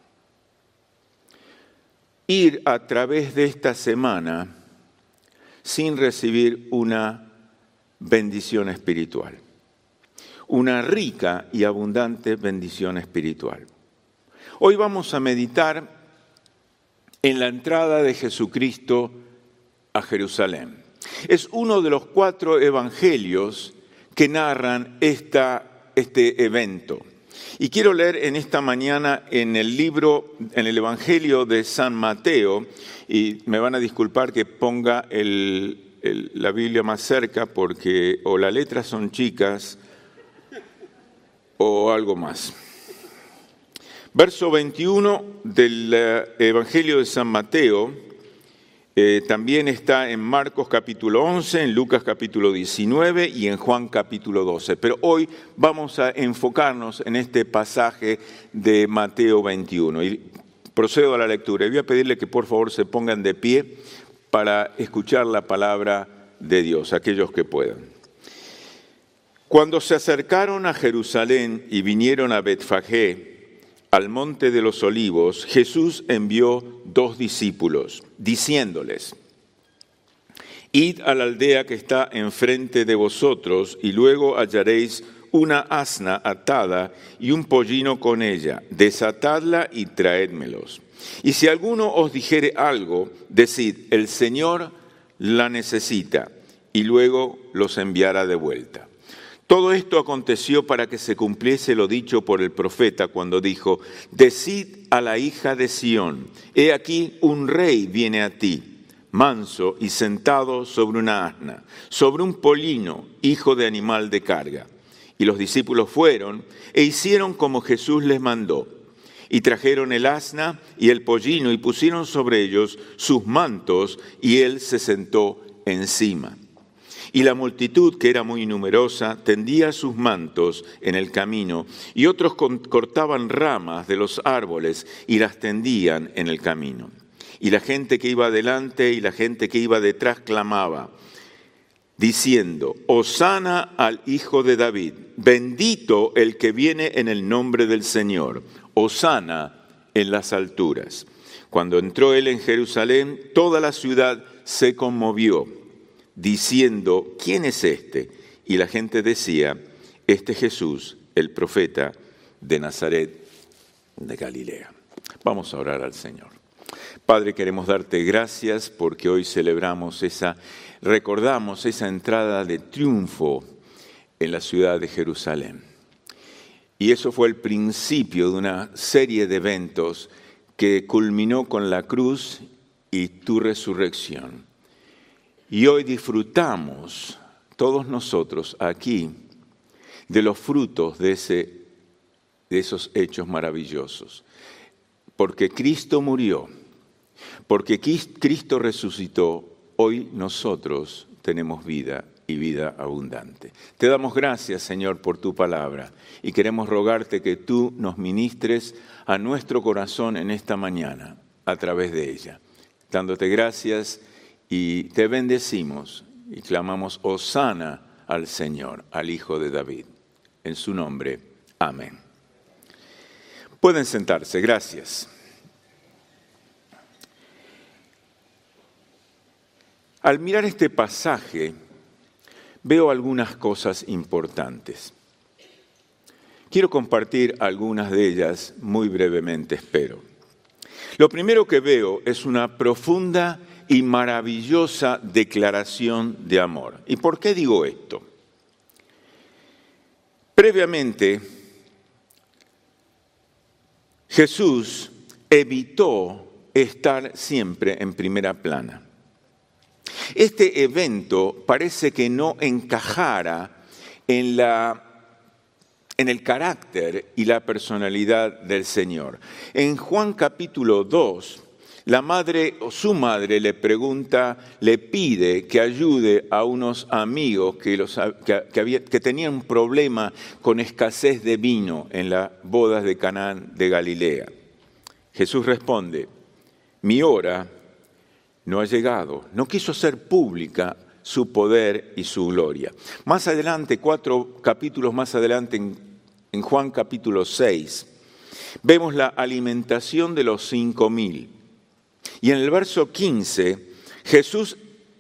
ir a través de esta semana sin recibir una bendición espiritual, una rica y abundante bendición espiritual. Hoy vamos a meditar en la entrada de Jesucristo a Jerusalén. Es uno de los 4 evangelios que narran este evento. Y quiero leer en esta mañana en el Evangelio de San Mateo, y me van a disculpar que ponga la Biblia más cerca porque o las letras son chicas o algo más. Verso 21 del Evangelio de San Mateo. También está en Marcos capítulo 11, en Lucas capítulo 19 y en Juan capítulo 12. Pero hoy vamos a enfocarnos en este pasaje de Mateo 21. Y procedo a la lectura. Y voy a pedirle que por favor se pongan de pie para escuchar la palabra de Dios, aquellos que puedan. Cuando se acercaron a Jerusalén y vinieron a Betfagé, al monte de los olivos, Jesús envió 2 discípulos, diciéndoles: Id a la aldea que está enfrente de vosotros, y luego hallaréis una asna atada y un pollino con ella. Desatadla y traédmelos. Y si alguno os dijere algo, decid: el Señor la necesita y luego los enviará de vuelta. Todo esto aconteció para que se cumpliese lo dicho por el profeta cuando dijo: decid a la hija de Sión, he aquí un rey viene a ti, manso y sentado sobre una asna, sobre un polino, hijo de animal de carga. Y los discípulos fueron e hicieron como Jesús les mandó. Y trajeron el asna y el pollino y pusieron sobre ellos sus mantos y él se sentó encima. Y la multitud, que era muy numerosa, tendía sus mantos en el camino, y otros cortaban ramas de los árboles y las tendían en el camino. Y la gente que iba adelante y la gente que iba detrás clamaba, diciendo: Hosana al Hijo de David, bendito el que viene en el nombre del Señor, Hosana en las alturas. Cuando entró él en Jerusalén, toda la ciudad se conmovió, diciendo: ¿quién es este? Y la gente decía: este Jesús, el profeta de Nazaret de Galilea. Vamos a orar al Señor. Padre, queremos darte gracias porque hoy recordamos esa entrada de triunfo en la ciudad de Jerusalén. Y eso fue el principio de una serie de eventos que culminó con la cruz y tu resurrección. Y hoy disfrutamos, todos nosotros aquí, de los frutos de esos hechos maravillosos. Porque Cristo murió, porque Cristo resucitó, hoy nosotros tenemos vida y vida abundante. Te damos gracias, Señor, por tu palabra y queremos rogarte que tú nos ministres a nuestro corazón en esta mañana a través de ella. Dándote gracias y te bendecimos y clamamos Hosana al Señor, al Hijo de David. En su nombre, amén. Pueden sentarse, gracias. Al mirar este pasaje, veo algunas cosas importantes. Quiero compartir algunas de ellas muy brevemente, espero. Lo primero que veo es una profunda y maravillosa declaración de amor. ¿Y por qué digo esto? Previamente, Jesús evitó estar siempre en primera plana. Este evento parece que no encajara en el carácter y la personalidad del Señor. En Juan capítulo 2, su madre le pide que ayude a unos amigos que tenían un problema con escasez de vino en las bodas de Canaán de Galilea. Jesús responde: mi hora no ha llegado. No quiso hacer pública su poder y su gloria. Más adelante, 4 capítulos más adelante, en Juan capítulo 6, vemos la alimentación de los 5,000. Y en el verso 15, Jesús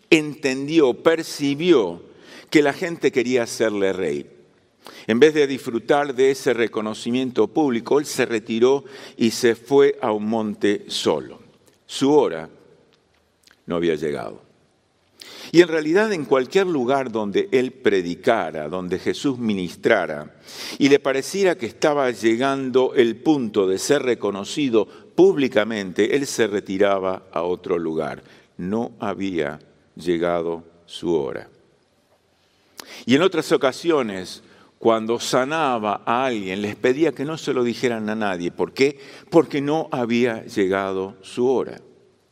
percibió que la gente quería hacerle rey. En vez de disfrutar de ese reconocimiento público, él se retiró y se fue a un monte solo. Su hora no había llegado. Y en realidad en cualquier lugar donde él predicara, donde Jesús ministrara, y le pareciera que estaba llegando el punto de ser reconocido públicamente, él se retiraba a otro lugar. No había llegado su hora. Y en otras ocasiones, cuando sanaba a alguien, les pedía que no se lo dijeran a nadie. ¿Por qué? Porque no había llegado su hora.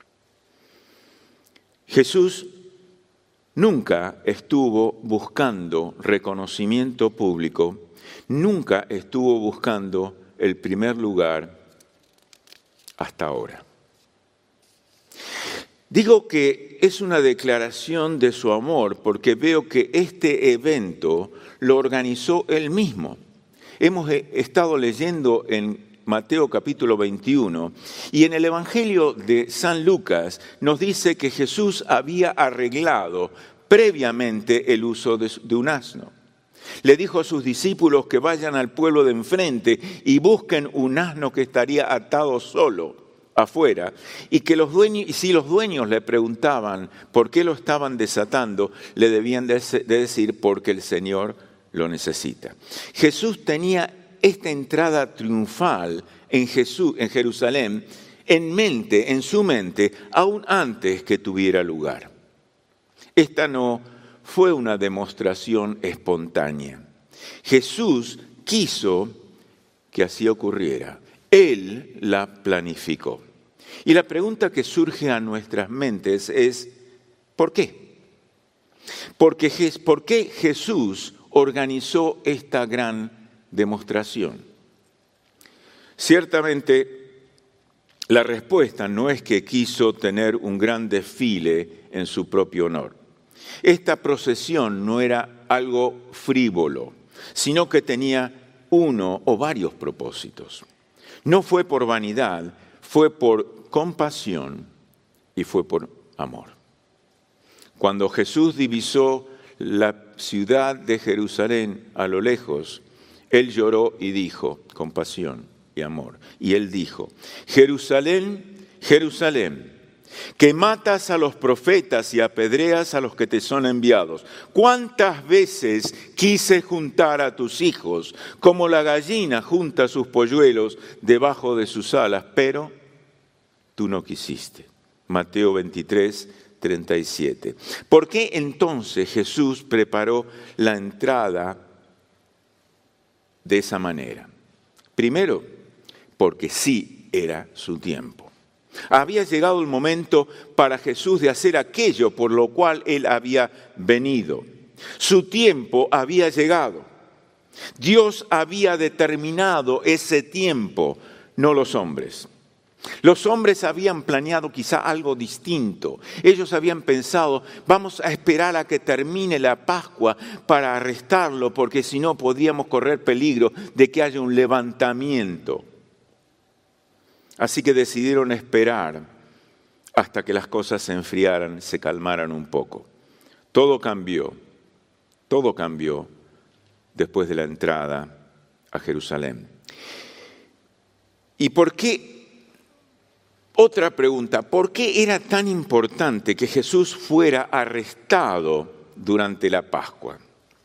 Jesús nunca estuvo buscando reconocimiento público, nunca estuvo buscando el primer lugar hasta ahora. Digo que es una declaración de su amor porque veo que este evento lo organizó él mismo. Hemos estado leyendo en Mateo capítulo 21, y en el Evangelio de San Lucas nos dice que Jesús había arreglado previamente el uso de un asno. Le dijo a sus discípulos que vayan al pueblo de enfrente y busquen un asno que estaría atado solo afuera, y que los dueños, y si los dueños le preguntaban por qué lo estaban desatando, le debían de decir porque el Señor lo necesita. Jesús tenía esta entrada triunfal en Jerusalén en su mente, aún antes que tuviera lugar. Esta no fue una demostración espontánea. Jesús quiso que así ocurriera. Él la planificó. Y la pregunta que surge a nuestras mentes es, ¿por qué? ¿Por qué Jesús organizó esta gran demostración? Ciertamente, la respuesta no es que quiso tener un gran desfile en su propio honor. Esta procesión no era algo frívolo, sino que tenía uno o varios propósitos. No fue por vanidad, fue por compasión y fue por amor. Cuando Jesús divisó la ciudad de Jerusalén a lo lejos, Él lloró y dijo, compasión y amor. Y Él dijo, Jerusalén, Jerusalén, que matas a los profetas y apedreas a los que te son enviados. ¿Cuántas veces quise juntar a tus hijos como la gallina junta sus polluelos debajo de sus alas, pero tú no quisiste? Mateo 23, 37. ¿Por qué entonces Jesús preparó la entrada de esa manera? Primero, porque sí era su tiempo. Había llegado el momento para Jesús de hacer aquello por lo cual Él había venido. Su tiempo había llegado. Dios había determinado ese tiempo, no los hombres. Los hombres habían planeado quizá algo distinto. Ellos habían pensado, vamos a esperar a que termine la Pascua para arrestarlo, porque si no podríamos correr peligro de que haya un levantamiento. Así que decidieron esperar hasta que las cosas se enfriaran, se calmaran un poco. Todo cambió después de la entrada a Jerusalén. ¿Y por qué? Otra pregunta, ¿por qué era tan importante que Jesús fuera arrestado durante la Pascua?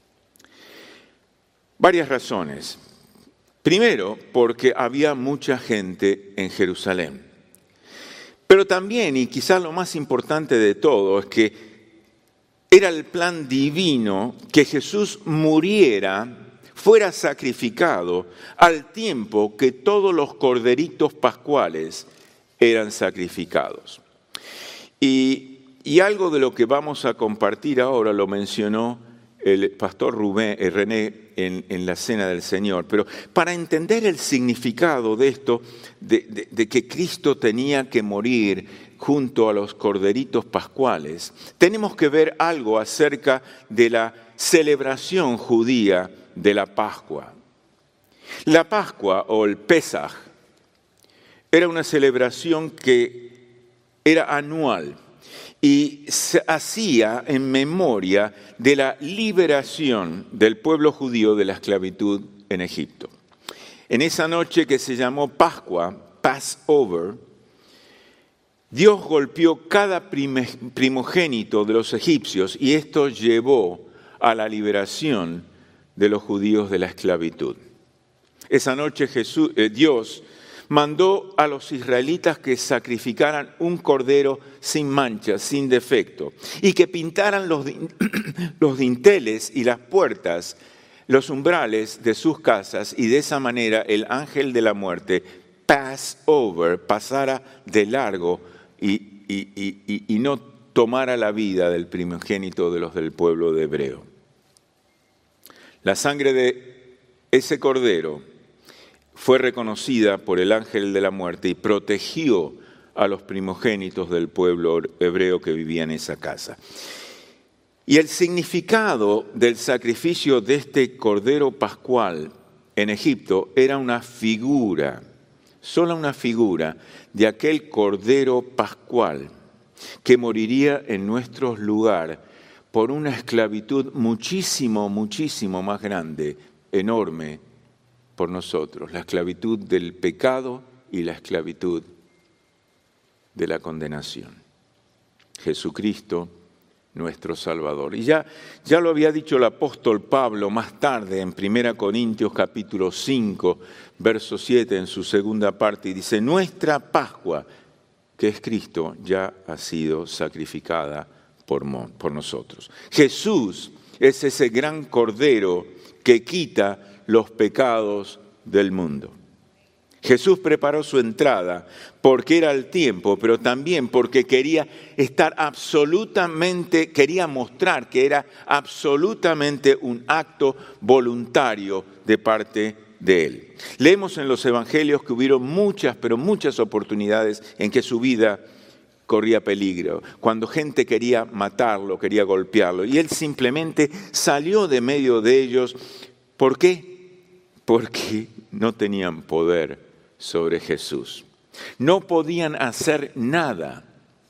Varias razones. Primero, porque había mucha gente en Jerusalén. Pero también, y quizás lo más importante de todo, es que era el plan divino que Jesús muriera, fuera sacrificado, al tiempo que todos los corderitos pascuales eran sacrificados. Y algo de lo que vamos a compartir ahora lo mencionó el pastor René en la Cena del Señor. Pero para entender el significado de esto, de que Cristo tenía que morir junto a los corderitos pascuales, tenemos que ver algo acerca de la celebración judía de la Pascua. La Pascua o el Pesaj era una celebración que era anual y se hacía en memoria de la liberación del pueblo judío de la esclavitud en Egipto. En esa noche que se llamó Pascua, Passover, Dios golpeó cada primogénito de los egipcios y esto llevó a la liberación de los judíos de la esclavitud. Esa noche Dios mandó a los israelitas que sacrificaran un cordero sin mancha, sin defecto, y que pintaran los dinteles y las puertas, los umbrales de sus casas, y de esa manera el ángel de la muerte, Passover, pasara de largo y no tomara la vida del primogénito de los del pueblo de hebreo. La sangre de ese cordero fue reconocida por el ángel de la muerte y protegió a los primogénitos del pueblo hebreo que vivía en esa casa. Y el significado del sacrificio de este cordero pascual en Egipto era una figura, solo una figura de aquel cordero pascual que moriría en nuestro lugar por una esclavitud muchísimo, muchísimo más grande, enorme, por nosotros, la esclavitud del pecado y la esclavitud de la condenación. Jesucristo, nuestro Salvador. Y ya lo había dicho el apóstol Pablo más tarde en 1 Corintios capítulo 5, verso 7, en su segunda parte, y dice, nuestra Pascua, que es Cristo, ya ha sido sacrificada por nosotros. Jesús es ese gran Cordero que quita los pecados del mundo. Jesús preparó su entrada porque era el tiempo, pero también porque quería mostrar que era absolutamente un acto voluntario de parte de Él. Leemos en los evangelios que hubieron muchas oportunidades en que su vida corría peligro, cuando gente quería matarlo, quería golpearlo, y Él simplemente salió de medio de ellos. ¿Por qué? Porque no tenían poder sobre Jesús. No podían hacer nada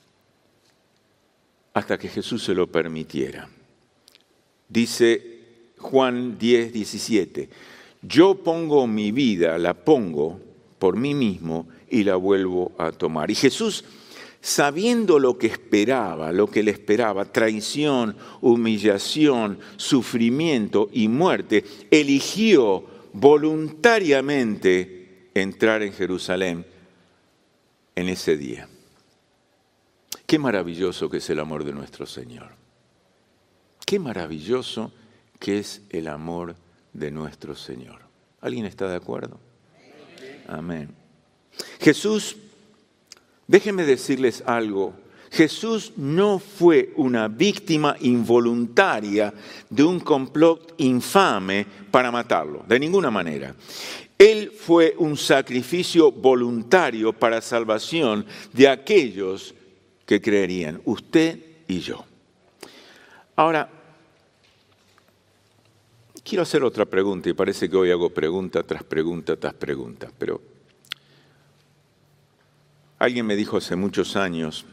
hasta que Jesús se lo permitiera. Dice Juan 10, 17, yo pongo mi vida, la pongo por mí mismo y la vuelvo a tomar. Y Jesús, sabiendo lo que le esperaba, traición, humillación, sufrimiento y muerte, eligió voluntariamente entrar en Jerusalén en ese día. Qué maravilloso que es el amor de nuestro Señor. Qué maravilloso que es el amor de nuestro Señor. ¿Alguien está de acuerdo? Amén. Jesús, déjenme decirles algo. Jesús no fue una víctima involuntaria de un complot infame para matarlo, de ninguna manera. Él fue un sacrificio voluntario para salvación de aquellos que creerían, usted y yo. Ahora, quiero hacer otra pregunta, y parece que hoy hago pregunta tras pregunta tras pregunta, pero alguien me dijo hace muchos años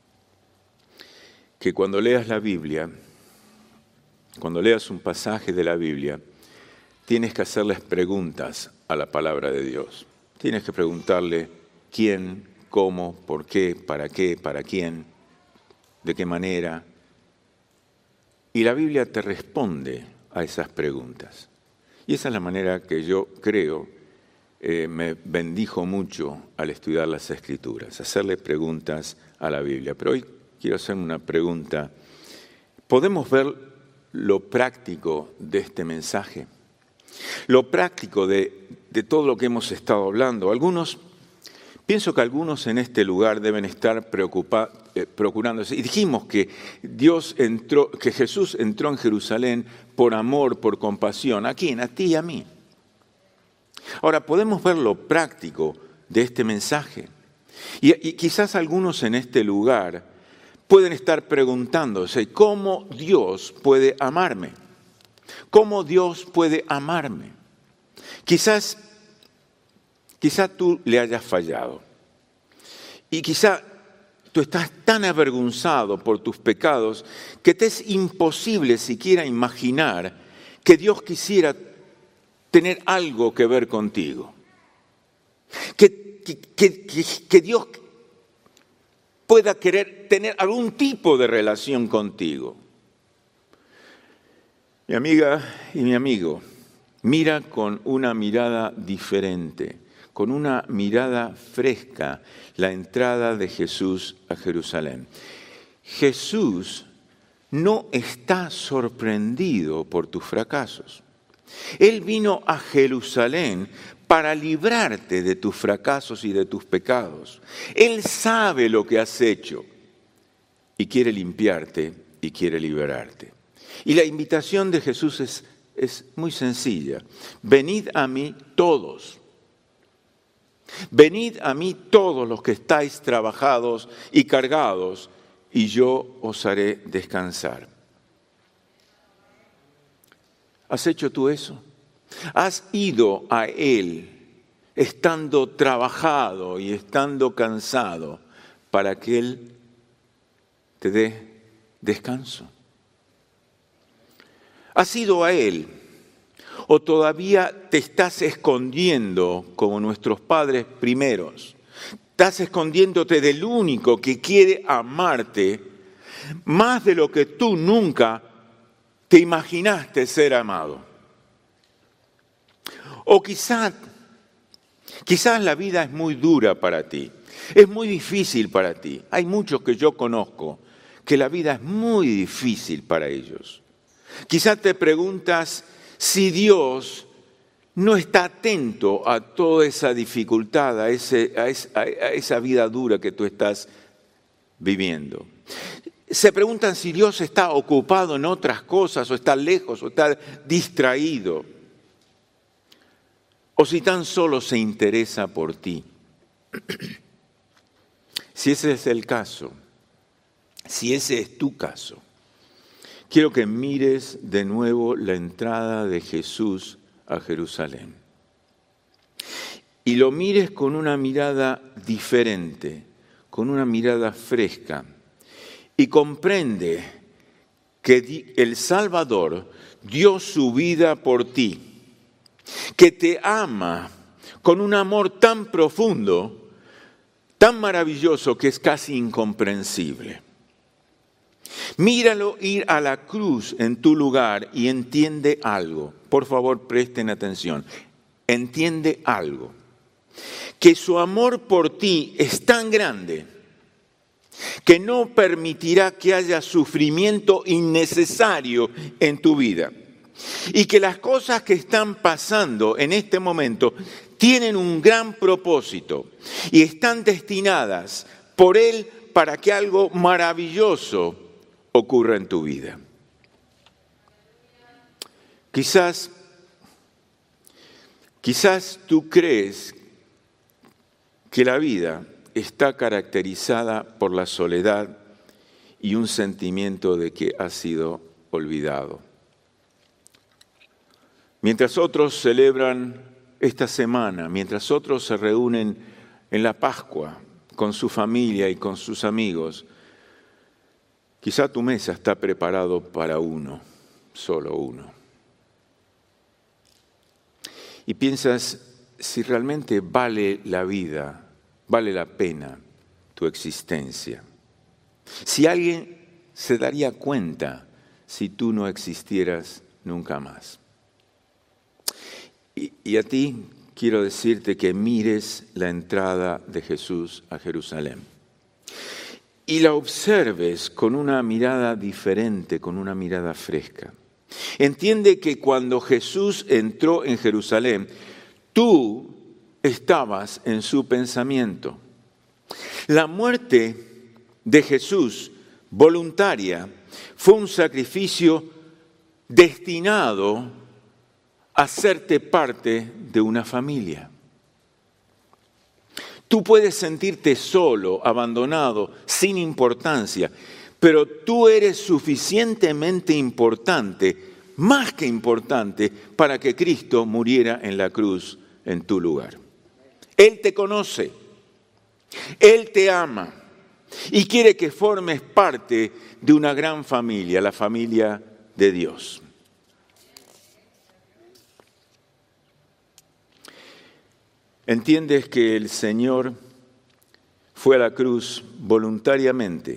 que cuando leas la Biblia, cuando leas un pasaje de la Biblia, tienes que hacerles preguntas a la palabra de Dios. Tienes que preguntarle quién, cómo, por qué, para quién, de qué manera. Y la Biblia te responde a esas preguntas. Y esa es la manera que yo creo me bendijo mucho al estudiar las Escrituras, hacerle preguntas a la Biblia. Pero hoy quiero hacer una pregunta. ¿Podemos ver lo práctico de este mensaje? Lo práctico de todo lo que hemos estado hablando. Pienso que algunos en este lugar deben estar procurándose. Y dijimos que que Jesús entró en Jerusalén por amor, por compasión. ¿A quién? A ti y a mí. Ahora, podemos ver lo práctico de este mensaje. Y quizás algunos en este lugar pueden estar preguntándose, ¿cómo Dios puede amarme? ¿Cómo Dios puede amarme? Quizás tú le hayas fallado. Y quizá tú estás tan avergonzado por tus pecados que te es imposible siquiera imaginar que Dios quisiera tener algo que ver contigo. Que Dios pueda querer tener algún tipo de relación contigo. Mi amiga y mi amigo, mira con una mirada diferente, con una mirada fresca, la entrada de Jesús a Jerusalén. Jesús no está sorprendido por tus fracasos. Él vino a Jerusalén para librarte de tus fracasos y de tus pecados. Él sabe lo que has hecho y quiere limpiarte y quiere liberarte. Y la invitación de Jesús es muy sencilla. Venid a mí todos. Venid a mí todos los que estáis trabajados y cargados, y yo os haré descansar. ¿Has hecho tú eso? ¿Has ido a Él estando trabajado y estando cansado para que Él te dé descanso? ¿Has ido a Él o todavía te estás escondiendo como nuestros padres primeros, Estás escondiéndote del único que quiere amarte más de lo que tú nunca te imaginaste ser amado. O quizás la vida es muy dura para ti, es muy difícil para ti. Hay muchos que yo conozco que la vida es muy difícil para ellos. Quizás te preguntas si Dios no está atento a toda esa dificultad, a esa vida dura que tú estás viviendo. Se preguntan si Dios está ocupado en otras cosas, o está lejos, o está distraído, o si tan solo se interesa por ti. Si ese es el caso, si ese es tu caso, quiero que mires de nuevo la entrada de Jesús a Jerusalén. Y lo mires con una mirada diferente, con una mirada fresca. Y comprende que el Salvador dio su vida por ti, que te ama con un amor tan profundo, tan maravilloso que es casi incomprensible. Míralo ir a la cruz en tu lugar y entiende algo. Por favor, presten atención. Entiende algo. Que su amor por ti es tan grande que no permitirá que haya sufrimiento innecesario en tu vida. Y que las cosas que están pasando en este momento tienen un gran propósito y están destinadas por Él para que algo maravilloso ocurra en tu vida. Quizás tú crees que la vida está caracterizada por la soledad y un sentimiento de que has sido olvidado. Mientras otros celebran esta semana, mientras otros se reúnen en la Pascua con su familia y con sus amigos, quizá tu mesa está preparado para uno, solo uno. Y piensas si realmente vale la vida, vale la pena tu existencia. Si alguien se daría cuenta si tú no existieras nunca más. Y a ti quiero decirte que mires la entrada de Jesús a Jerusalén. Y la observes con una mirada diferente, con una mirada fresca. Entiende que cuando Jesús entró en Jerusalén, tú estabas en su pensamiento. La muerte de Jesús, voluntaria, fue un sacrificio destinado a hacerte parte de una familia. Tú puedes sentirte solo, abandonado, sin importancia, pero tú eres suficientemente importante, más que importante, para que Cristo muriera en la cruz en tu lugar. Él te conoce, Él te ama y quiere que formes parte de una gran familia, la familia de Dios. ¿Entiendes que el Señor fue a la cruz voluntariamente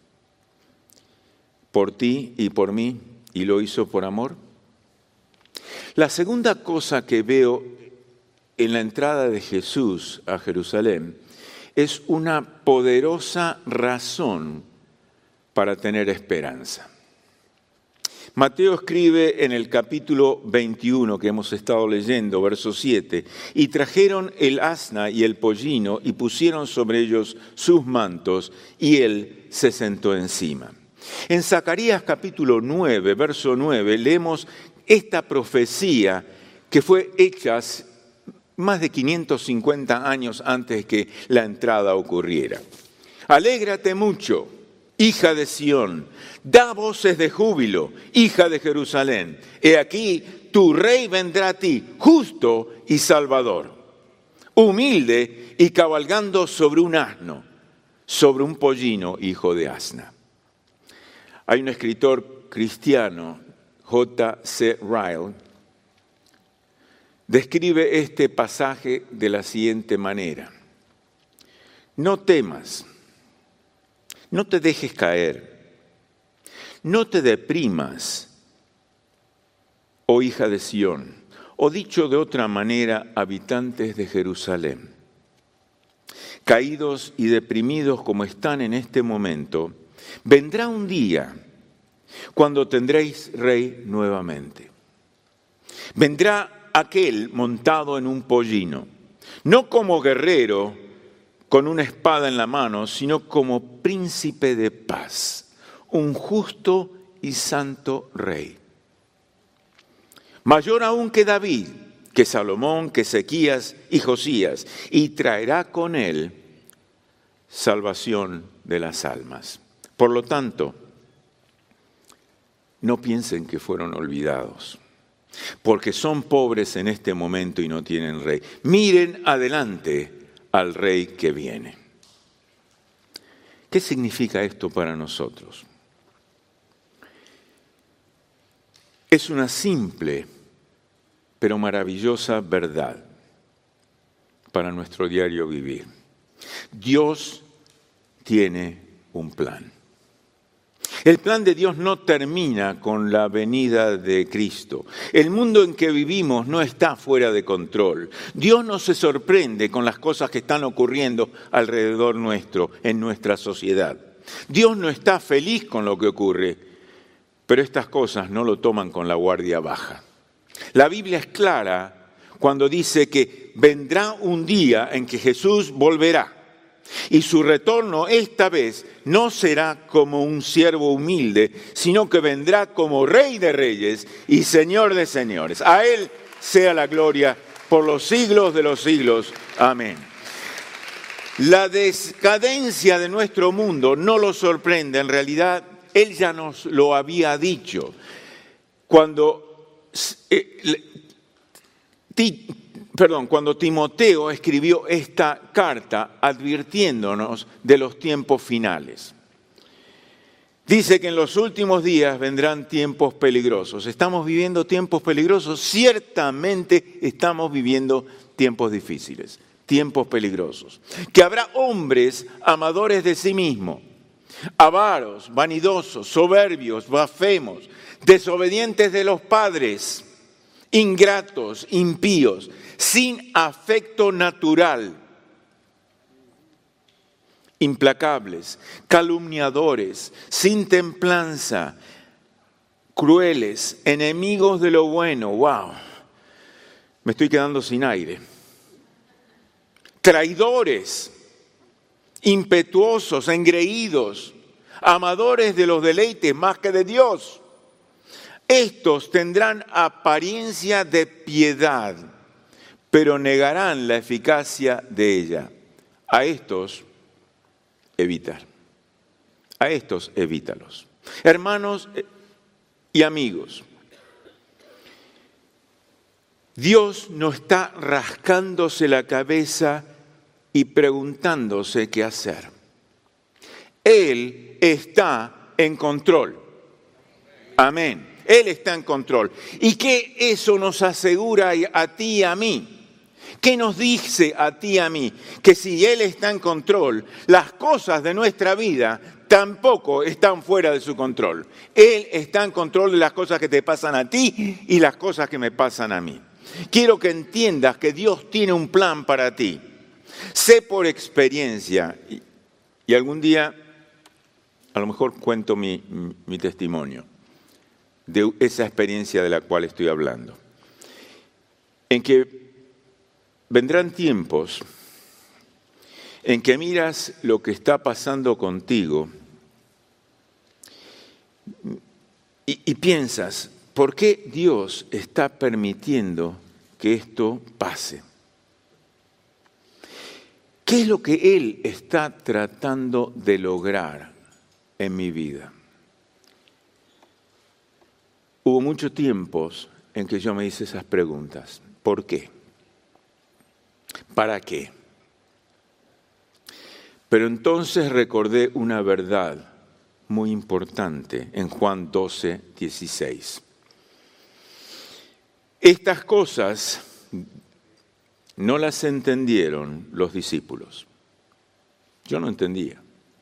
por ti y por mí y lo hizo por amor? La segunda cosa que veo en la entrada de Jesús a Jerusalén es una poderosa razón para tener esperanza. Mateo escribe en el capítulo 21 que hemos estado leyendo, verso 7, y trajeron el asna y el pollino y pusieron sobre ellos sus mantos y él se sentó encima. En Zacarías capítulo 9, verso 9, leemos esta profecía que fue hecha más de 550 años antes que la entrada ocurriera. Alégrate mucho, hija de Sión, da voces de júbilo, hija de Jerusalén. He aquí, tu rey vendrá a ti, justo y salvador, humilde y cabalgando sobre un asno, sobre un pollino, hijo de asna. Hay un escritor cristiano, J.C. Ryle, describe este pasaje de la siguiente manera. no temas, no te dejes caer, no te deprimas, oh hija de Sión, o dicho de otra manera, habitantes de Jerusalén. Caídos y deprimidos como están en este momento, vendrá un día cuando tendréis rey nuevamente. Vendrá aquel montado en un pollino, no como guerrero con una espada en la mano, sino como príncipe de paz, un justo y santo rey. Mayor aún que David, que Salomón, que Ezequías y Josías, y traerá con él salvación de las almas. Por lo tanto, no piensen que fueron olvidados, porque son pobres en este momento y no tienen rey. Miren adelante al rey que viene. ¿Qué significa esto para nosotros? Es una simple pero maravillosa verdad para nuestro diario vivir. Dios tiene un plan. El plan de Dios no termina con la venida de Cristo. El mundo en que vivimos no está fuera de control. Dios no se sorprende con las cosas que están ocurriendo alrededor nuestro, en nuestra sociedad. Dios no está feliz con lo que ocurre, pero estas cosas no lo toman con la guardia baja. La Biblia es clara cuando dice que vendrá un día en que Jesús volverá. Y su retorno esta vez no será como un siervo humilde, sino que vendrá como Rey de Reyes y Señor de Señores. A Él sea la gloria por los siglos de los siglos. Amén. La decadencia de nuestro mundo no lo sorprende. En realidad, Él ya nos lo había dicho. Cuando Timoteo escribió esta carta advirtiéndonos de los tiempos finales. Dice que en los últimos días vendrán tiempos peligrosos. ¿Estamos viviendo tiempos peligrosos? Ciertamente estamos viviendo tiempos difíciles, tiempos peligrosos. Que habrá hombres amadores de sí mismos, avaros, vanidosos, soberbios, blasfemos, desobedientes de los padres, ingratos, impíos, sin afecto natural, implacables, calumniadores, sin templanza, crueles, enemigos de lo bueno. ¡Wow! Me estoy quedando sin aire. Traidores, impetuosos, engreídos, amadores de los deleites más que de Dios. Estos tendrán apariencia de piedad, pero negarán la eficacia de ella. A estos, evitar. A estos, evítalos. Hermanos y amigos, Dios no está rascándose la cabeza y preguntándose qué hacer. Él está en control. Amén. Él está en control. ¿Y qué eso nos asegura a ti y a mí? ¿Qué nos dice a ti y a mí? Que si Él está en control, las cosas de nuestra vida tampoco están fuera de su control. Él está en control de las cosas que te pasan a ti y las cosas que me pasan a mí. Quiero que entiendas que Dios tiene un plan para ti. Sé por experiencia, y algún día a lo mejor cuento mi testimonio de esa experiencia de la cual estoy hablando, en que vendrán tiempos en que miras lo que está pasando contigo y piensas, ¿por qué Dios está permitiendo que esto pase? ¿Qué es lo que Él está tratando de lograr en mi vida? Hubo muchos tiempos en que yo me hice esas preguntas. ¿Por qué? ¿Para qué? Pero entonces recordé una verdad muy importante en Juan 12, 16. Estas cosas no las entendieron los discípulos. Yo no entendía.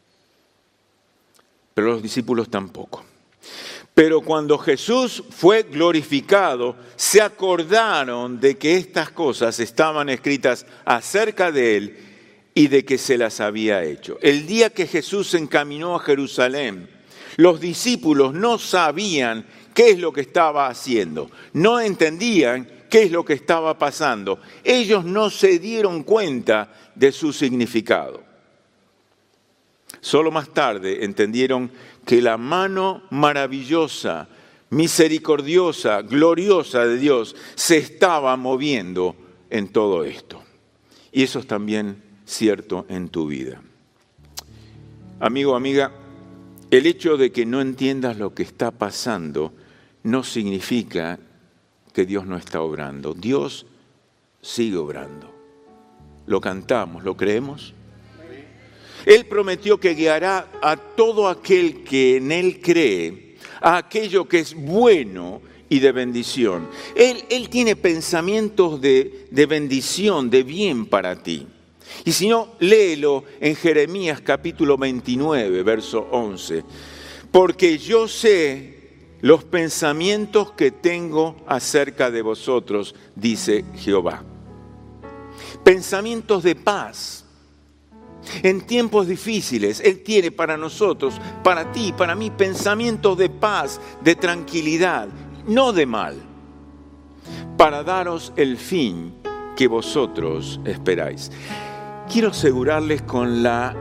Pero los discípulos tampoco. Pero cuando Jesús fue glorificado, se acordaron de que estas cosas estaban escritas acerca de Él y de que se las había hecho. El día que Jesús se encaminó a Jerusalén, los discípulos no sabían qué es lo que estaba haciendo, no entendían qué es lo que estaba pasando. Ellos no se dieron cuenta de su significado. Solo más tarde entendieron que la mano maravillosa, misericordiosa, gloriosa de Dios se estaba moviendo en todo esto. Y eso es también cierto en tu vida. Amigo, amiga, el hecho de que no entiendas lo que está pasando no significa que Dios no está obrando. Dios sigue obrando. Lo cantamos, ¿lo creemos? Él prometió que guiará a todo aquel que en Él cree, a aquello que es bueno y de bendición. Él tiene pensamientos de bendición, de bien para ti. Y si no, léelo en Jeremías capítulo 29, verso 11. Porque yo sé los pensamientos que tengo acerca de vosotros, dice Jehová. Pensamientos de paz. En tiempos difíciles, Él tiene para nosotros, para ti, para mí, pensamientos de paz, de tranquilidad, no de mal, para daros el fin que vosotros esperáis. Quiero asegurarles con la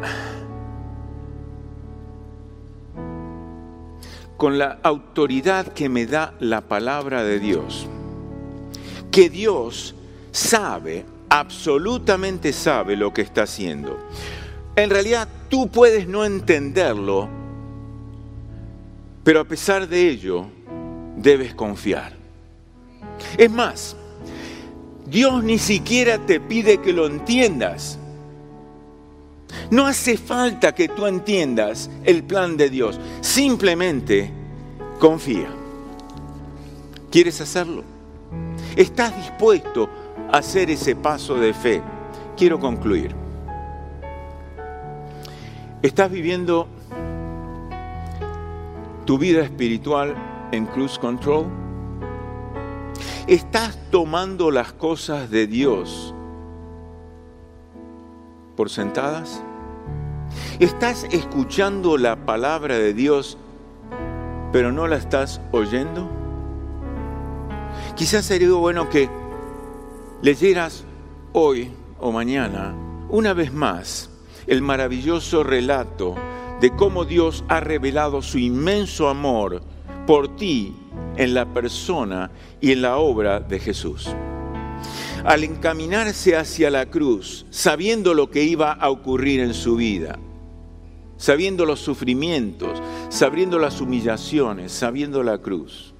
autoridad que me da la palabra de Dios, que Dios sabe, absolutamente sabe lo que está haciendo. En realidad tú puedes no entenderlo, pero a pesar de ello debes confiar. Es más, Dios ni siquiera te pide que lo entiendas. No hace falta que tú entiendas el plan de Dios. Simplemente confía. ¿Quieres hacerlo? ¿Estás dispuesto a hacer ese paso de fe? Quiero concluir. ¿Estás viviendo tu vida espiritual en cruise control? ¿Estás tomando las cosas de Dios por sentadas? ¿Estás escuchando la palabra de Dios, pero no la estás oyendo? Quizás sería bueno que leyeras hoy o mañana, una vez más, el maravilloso relato de cómo Dios ha revelado su inmenso amor por ti en la persona y en la obra de Jesús. Al encaminarse hacia la cruz, sabiendo lo que iba a ocurrir en su vida, sabiendo los sufrimientos, sabiendo las humillaciones, sabiendo la cruz.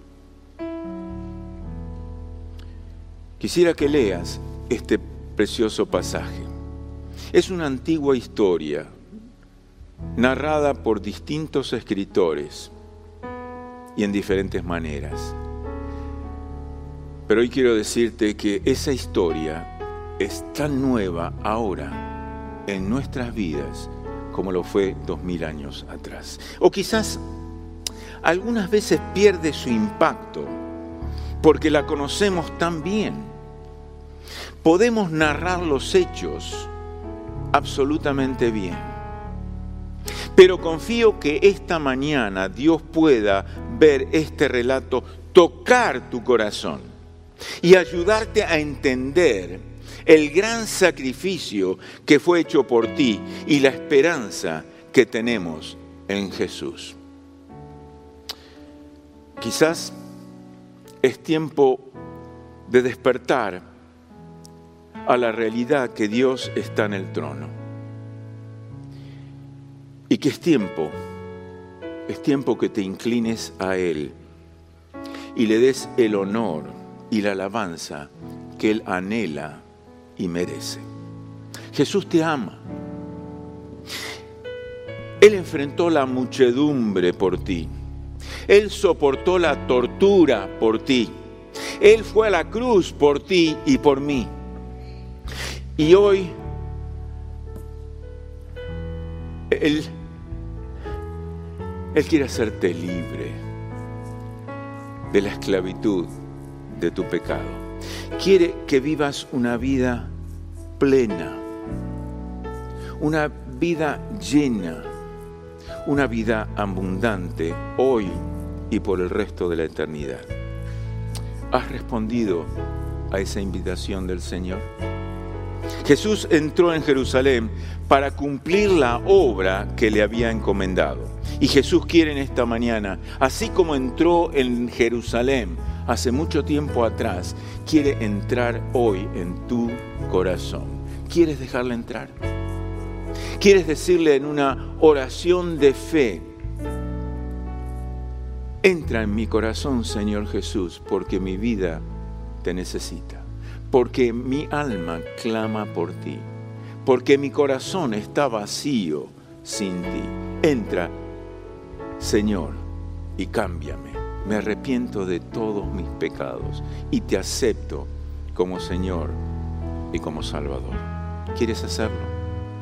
Quisiera que leas este precioso pasaje. Es una antigua historia narrada por distintos escritores y en diferentes maneras. Pero hoy quiero decirte que esa historia es tan nueva ahora en nuestras vidas como lo fue 2000 años atrás. O quizás algunas veces pierde su impacto porque la conocemos tan bien. Podemos narrar los hechos absolutamente bien. Pero confío que esta mañana Dios pueda ver este relato, tocar tu corazón y ayudarte a entender el gran sacrificio que fue hecho por ti y la esperanza que tenemos en Jesús. Quizás es tiempo de despertar a la realidad que Dios está en el trono. Y que es tiempo que te inclines a Él y le des el honor y la alabanza que Él anhela y merece. Jesús te ama. Él enfrentó la muchedumbre por ti. Él soportó la tortura por ti. Él fue a la cruz por ti y por mí. Y hoy Él quiere hacerte libre de la esclavitud de tu pecado. Quiere que vivas una vida plena, una vida llena, una vida abundante hoy y por el resto de la eternidad. ¿Has respondido a esa invitación del Señor? Jesús entró en Jerusalén para cumplir la obra que le había encomendado. Y Jesús quiere en esta mañana, así como entró en Jerusalén hace mucho tiempo atrás, quiere entrar hoy en tu corazón. ¿Quieres dejarle entrar? ¿Quieres decirle en una oración de fe: entra en mi corazón, Señor Jesús, porque mi vida te necesita, porque mi alma clama por ti, porque mi corazón está vacío sin ti? Entra, Señor, y cámbiame. Me arrepiento de todos mis pecados y te acepto como Señor y como Salvador. ¿Quieres hacerlo?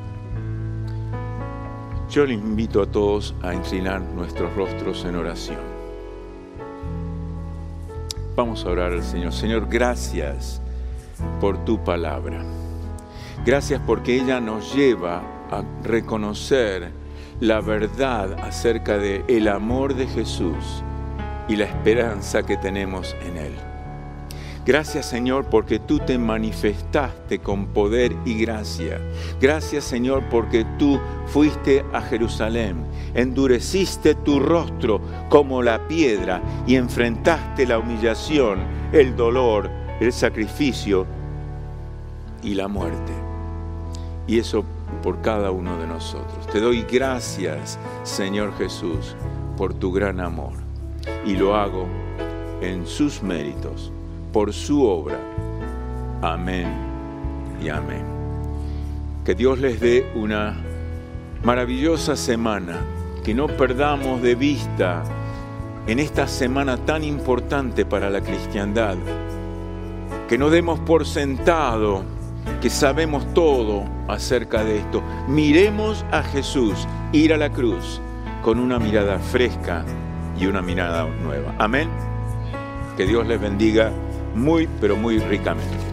Yo les invito a todos a inclinar nuestros rostros en oración. Vamos a orar al Señor. Señor, gracias por tu palabra. Gracias porque ella nos lleva a reconocer la verdad acerca del amor de Jesús y la esperanza que tenemos en Él. Gracias, Señor, porque tú te manifestaste con poder y gracia. Gracias, Señor, porque tú fuiste a Jerusalén, endureciste tu rostro como la piedra y enfrentaste la humillación, el dolor, el sacrificio y la muerte. Y eso por cada uno de nosotros. Te doy gracias, Señor Jesús, por tu gran amor. Y lo hago en sus méritos, por su obra. Amén y amén. Que Dios les dé una maravillosa semana, que no perdamos de vista en esta semana tan importante para la cristiandad, que no demos por sentado que sabemos todo acerca de esto. Miremos a Jesús ir a la cruz con una mirada fresca y una mirada nueva. Amén. Que Dios les bendiga muy, pero muy ricamente.